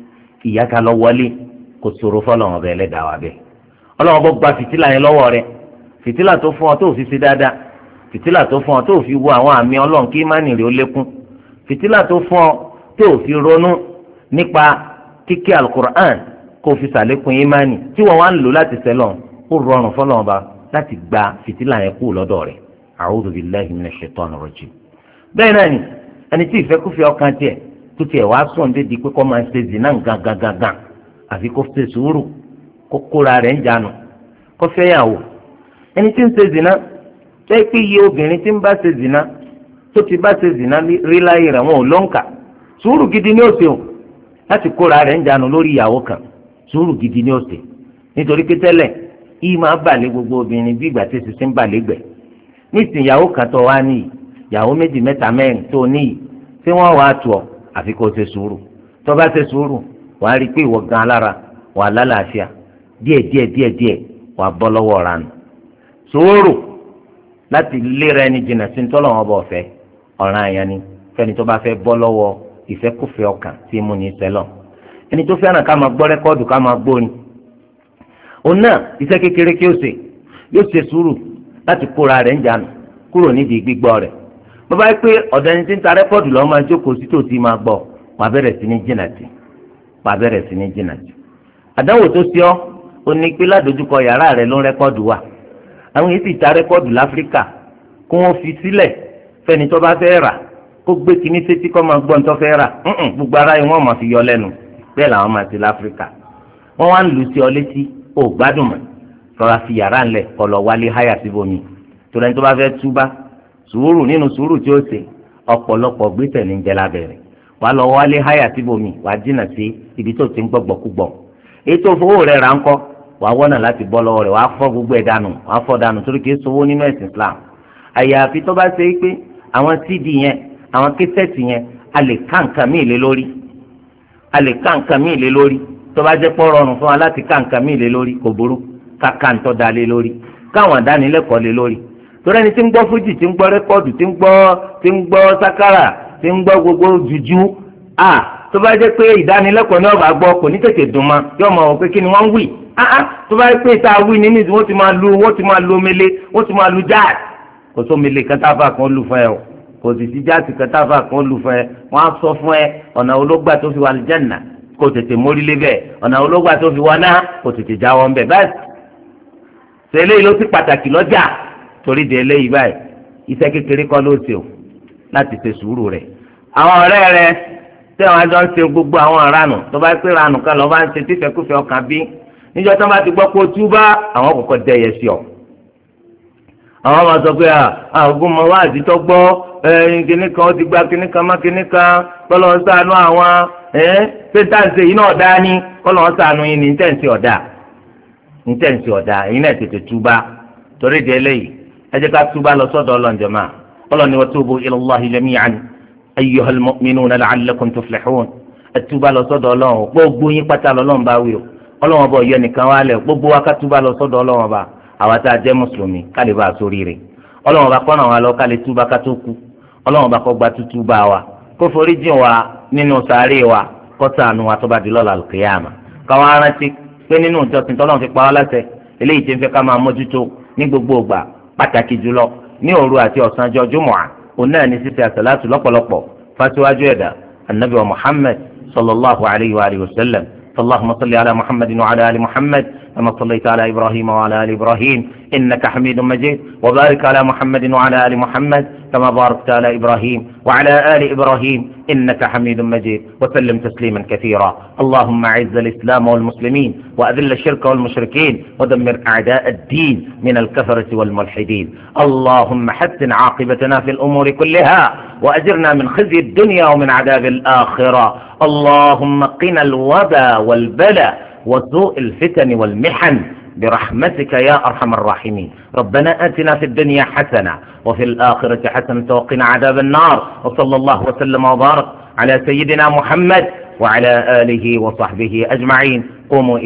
ìyá ta lọ wọlé kò ṣòro fọlọ́run ọbẹ̀ ẹlẹ́dàá wa bẹ́ẹ̀ ọlọ́run bó gba fìtílà yẹn lọ́wọ́ rẹ̀ fìtílà tó fún ọ tó fi ṣe dáadáa fìtílà tó fún ọ tó fi wo àwọn àmì ọlọ́run kí ìmánì rẹ̀ ó lékún fìtílà tó fún ọ tó fi ronú nípa kíké alukur'an kó fi ṣàlékún ìmánì tí wọ́n wá ń lò láti sẹ́lọ̀ ó rọrùn fọlọ́run ọba láti gba fìtílà yẹn kú lọ́dọ̀ rẹ̀ a'udhu billahi minash shaitani rajim. bẹ́ẹ̀ náà ni ẹni tí ìfẹ́kúfẹ́ ọkàn tiẹ̀ tó tiẹ̀ wá sùn dédìí pé kó máa ṣe zina gangan àfi kó ṣe sùúrù kó kóra rẹ̀ ń jánu kó fẹ́yàwó ẹni tí ń ṣe zina jẹ́ pé iye obìnrin tí ń bá ṣe zina tó ti bá ṣe zina rí láyé rẹ̀ wọn ò lóǹkà sùúrù gidi ní òsè o láti kóra rẹ̀ ń jánu lórí ìyàwó kan sùúrù gidi ní òsè nítorí pé tẹ́lẹ̀ yìí máa bàlẹ́ gbogbo obìnrin bí ìgbà tí sísè ń bàlẹ́ gbẹ̀ nísìnyí ìyàwó kan tó wá níyì ìyàwó méjì mẹ́ta mẹ́rin tó níyì tí wọ́n wàá tù ọ́ àfi kó ṣe sùúrù tó bá ṣe sùúrù wàá rí i pé ìwọ gan alára wàá lálàáfíà díẹ̀ díẹ̀ díẹ̀ díẹ̀ wàá bọ́ lọ́wọ́ ranù sùúrù láti léra ẹni jìnnà sí ntọ́lọ̀ wọn bọ̀ fẹ́ ọ̀ràn àyàn ni fẹ́ni tó bá fẹ́ bọ́ lọ́wọ́ ìfẹ́kùfẹ́ ọkàn tí mú ní sẹ́lọ̀ ẹni tó fẹ́ràn ká máa gbọ́ rẹ́kọ́ọ̀dù ká máa gbórin òun náà iṣẹ́ kékeré kí ó ṣe yóò ṣe sùúrù láti kóra rẹ̀ ń jánu kúrò nídìí gbígbọ́ rẹ̀ bàbá yìí pé ọ̀dọ̀ ẹni tí ń ta rẹ́kọ́ọ̀dù lọ́wọ́ máa jókòó sí tòsí máa gbọ́ wàá bẹ̀rẹ̀ sí ní jìnnà sí wàá bẹ̀rẹ̀ sí ní jìnnà sí. àdánwò tó ṣe ọ́ ó ní pé ládojúkọ yàrá rẹ̀ ló ń rẹ́kọ́ọ̀dù wà àwọn yìí sì ta rẹ́kọ́ọ̀dù láfíríkà kó wọ́n fi sílẹ̀ fẹ́ni tó bá fẹ́ rà kó gbé kinní sétí kó máa gbọ́n tó fẹ́ rà gbogbo ara yìí wọ́n máa fi yọ lẹ́nu bẹ́ẹ̀ làwọn máa ti láfíríkà wọ́n wá ń lù sí ọ létí ó gbádùn mọ́ rọra fi yàrá ńlẹ̀ kó lọ wálé háyà síbòmí torí ẹni tó bá fẹ́ túbá sùúrù nínú sùúrù tí ó ṣe ọ̀pọ̀lọpọ̀ gbèsè ní jẹ́ lábẹ́rẹ́ wàá lọ wálé háyà síbòmí wàá jìnnà sí ibi tó ti ń gbọ́gbọ́kúgbọ̀ ètò òfowó rẹ̀ rà ń kọ́ wàá wọ́nà láti bọ́ lọ́wọ́ rẹ̀ wàá fọ́ gbogbo ẹ̀ dànù wàá fọ́ dànù torí kìí sowó nínú ẹ̀sìn Islam àyàfi tó bá ṣe pé àwọn cd yẹn àwọn kẹsẹ̀tì yẹn a lè ká nǹkan míì lé lórí a lè ká nǹkan míì lé lórí tó bá jẹ́ pọ́ rọrùn fún wa láti ká nǹkan míì lé lórí kò burú ká ká ń tọ́ da lé lórí káwọn àdánilẹ́kọ̀ọ́ lé lórí torí ẹni tí ń gbọ́ fújì tí ń gbọ́ rẹ́kọ́ọ̀dù tí ń gbọ́ tí ń gbọ́ sákàrà tí ń gbọ́ gbogbo jùjú à tó bá jẹ́ pé ìdánilẹ́kọ̀ọ́ ní ọba gbọ́ kò ní tètè dùn ma yóò mọ̀ wọ́n pé kí ni wọ́n ń wí áá tó bá jẹ́ pé ìta wí ní níbi wọ́n ti máa lu wọ́n ti máa lu omele wọ́n ti máa lu jáàt kò sómele kẹtàfà kan lù fún ẹ o kò sì sí jáàtì kẹtàfà kan lù fún ẹ wọ́n á sọ fún ẹ ọ̀nà ológbà tó fi wà lìjánà kò tètè mórílé bẹ́ẹ̀ ọ̀nà ológbà tó fi wà náà kò tètè jáwọ́ ńbẹ̀ báyìí tẹ́lẹ̀ ló ti pàtàkì lọ́jà torí de eléyìí báyìí iṣẹ́ kékeré kọ́ ló ṣe o láti ṣe sùúrù rẹ̀ àwọn ọ̀rẹ́ rẹ̀ tí àwọn àjọ ń ṣe gbogbo àwọn ìranù tó bá pé ìranù kan lọ́ọ́ bá ń ṣe tífẹ̀kúfẹ̀ ọkàn bí níjọ́ tó bá ti gbọ́ pé o túbá àwọn kọ̀ọ̀kan dẹ̀yẹ sí ọ. àwọn máa sọ pé àgùn mọ wá àtijọ́ gbọ́ kíní kan ó ti gba kíní kan má kíní kan kọ́lọ́ ń sànú àwọn ṣé táǹsì yìí náà dá ní kọ́lọ́ ń sànú yìí ní tẹ̀sí ọ̀dà ní tẹ̀sí ọ̀dà èyí náà tètè túbá torí de eléyìí ẹ jẹ́ ká túbá lọ sọ́dọ̀ Ọlọ́run jàmáà Ọlọ́run ni wa tubu ila Allahi jami'an ayyuhal mu'minuna la'allakum tuflihun ẹ túbá lọ sọ́dọ̀ Ọlọ́run gbogbo yín pátá lọ́lọ́run bá wí o Ọlọ́run bá yọ nìkan wá lẹ̀ gbogbo wa ká túbá lọ sọ́dọ̀ Ọlọ́run bá àwa tá a jẹ́ mùsùlùmí ká lè bá a sórí rẹ̀ Ọlọ́run bá kọ́nà wa lọ ká lè túbá ká tó kú Ọlọ́run bá kọ́ gba tútúbá wa kó forí jìn wa nínú sàárè wa kó ṣàánú wa tó bá di lọ́la al-qiyama káwọn arántí pé nínú ìjọsìn tọ́lọ́run fi pa wá láṣẹ eléyìí tí ń fẹ́ ká máa mójútó ní gbogbo ìgbà pàtàkì jùlọ ní òru àti ọ̀sán ọjọ́ jùmọ̀à òun náà ní ṣíṣe àsàlátù lọ́pọ̀lọpọ̀ fásiwájú ẹ̀dá anabi wa muhammad sallallahu alayhi wa alihi wa sallam allahumma salli ala muhammadin wa ala ali muhammad kama sallaita ala ibrahim wa ala ali ibrahim innaka hamidun majid wa barik ala muhammadin wa ala ali muhammad كما باركت على إبراهيم وعلى آل إبراهيم إنك حميد مجيد وسلم تسليما كثيرا اللهم أعز الإسلام والمسلمين وأذل الشرك والمشركين ودمر أعداء الدين من الكفرة والملحدين اللهم حسن عاقبتنا في الأمور كلها وأجرنا من خزي الدنيا ومن عذاب الآخرة اللهم قنا الوبا والبلاء وسوء الفتن والمحن برحمتك يا أرحم الراحمين ربنا آتنا في الدنيا حسنة وفي الآخرة حسنة وقنا عذاب النار وصلى الله وسلم وبارك على سيدنا محمد وعلى آله وصحبه أجمعين قوموا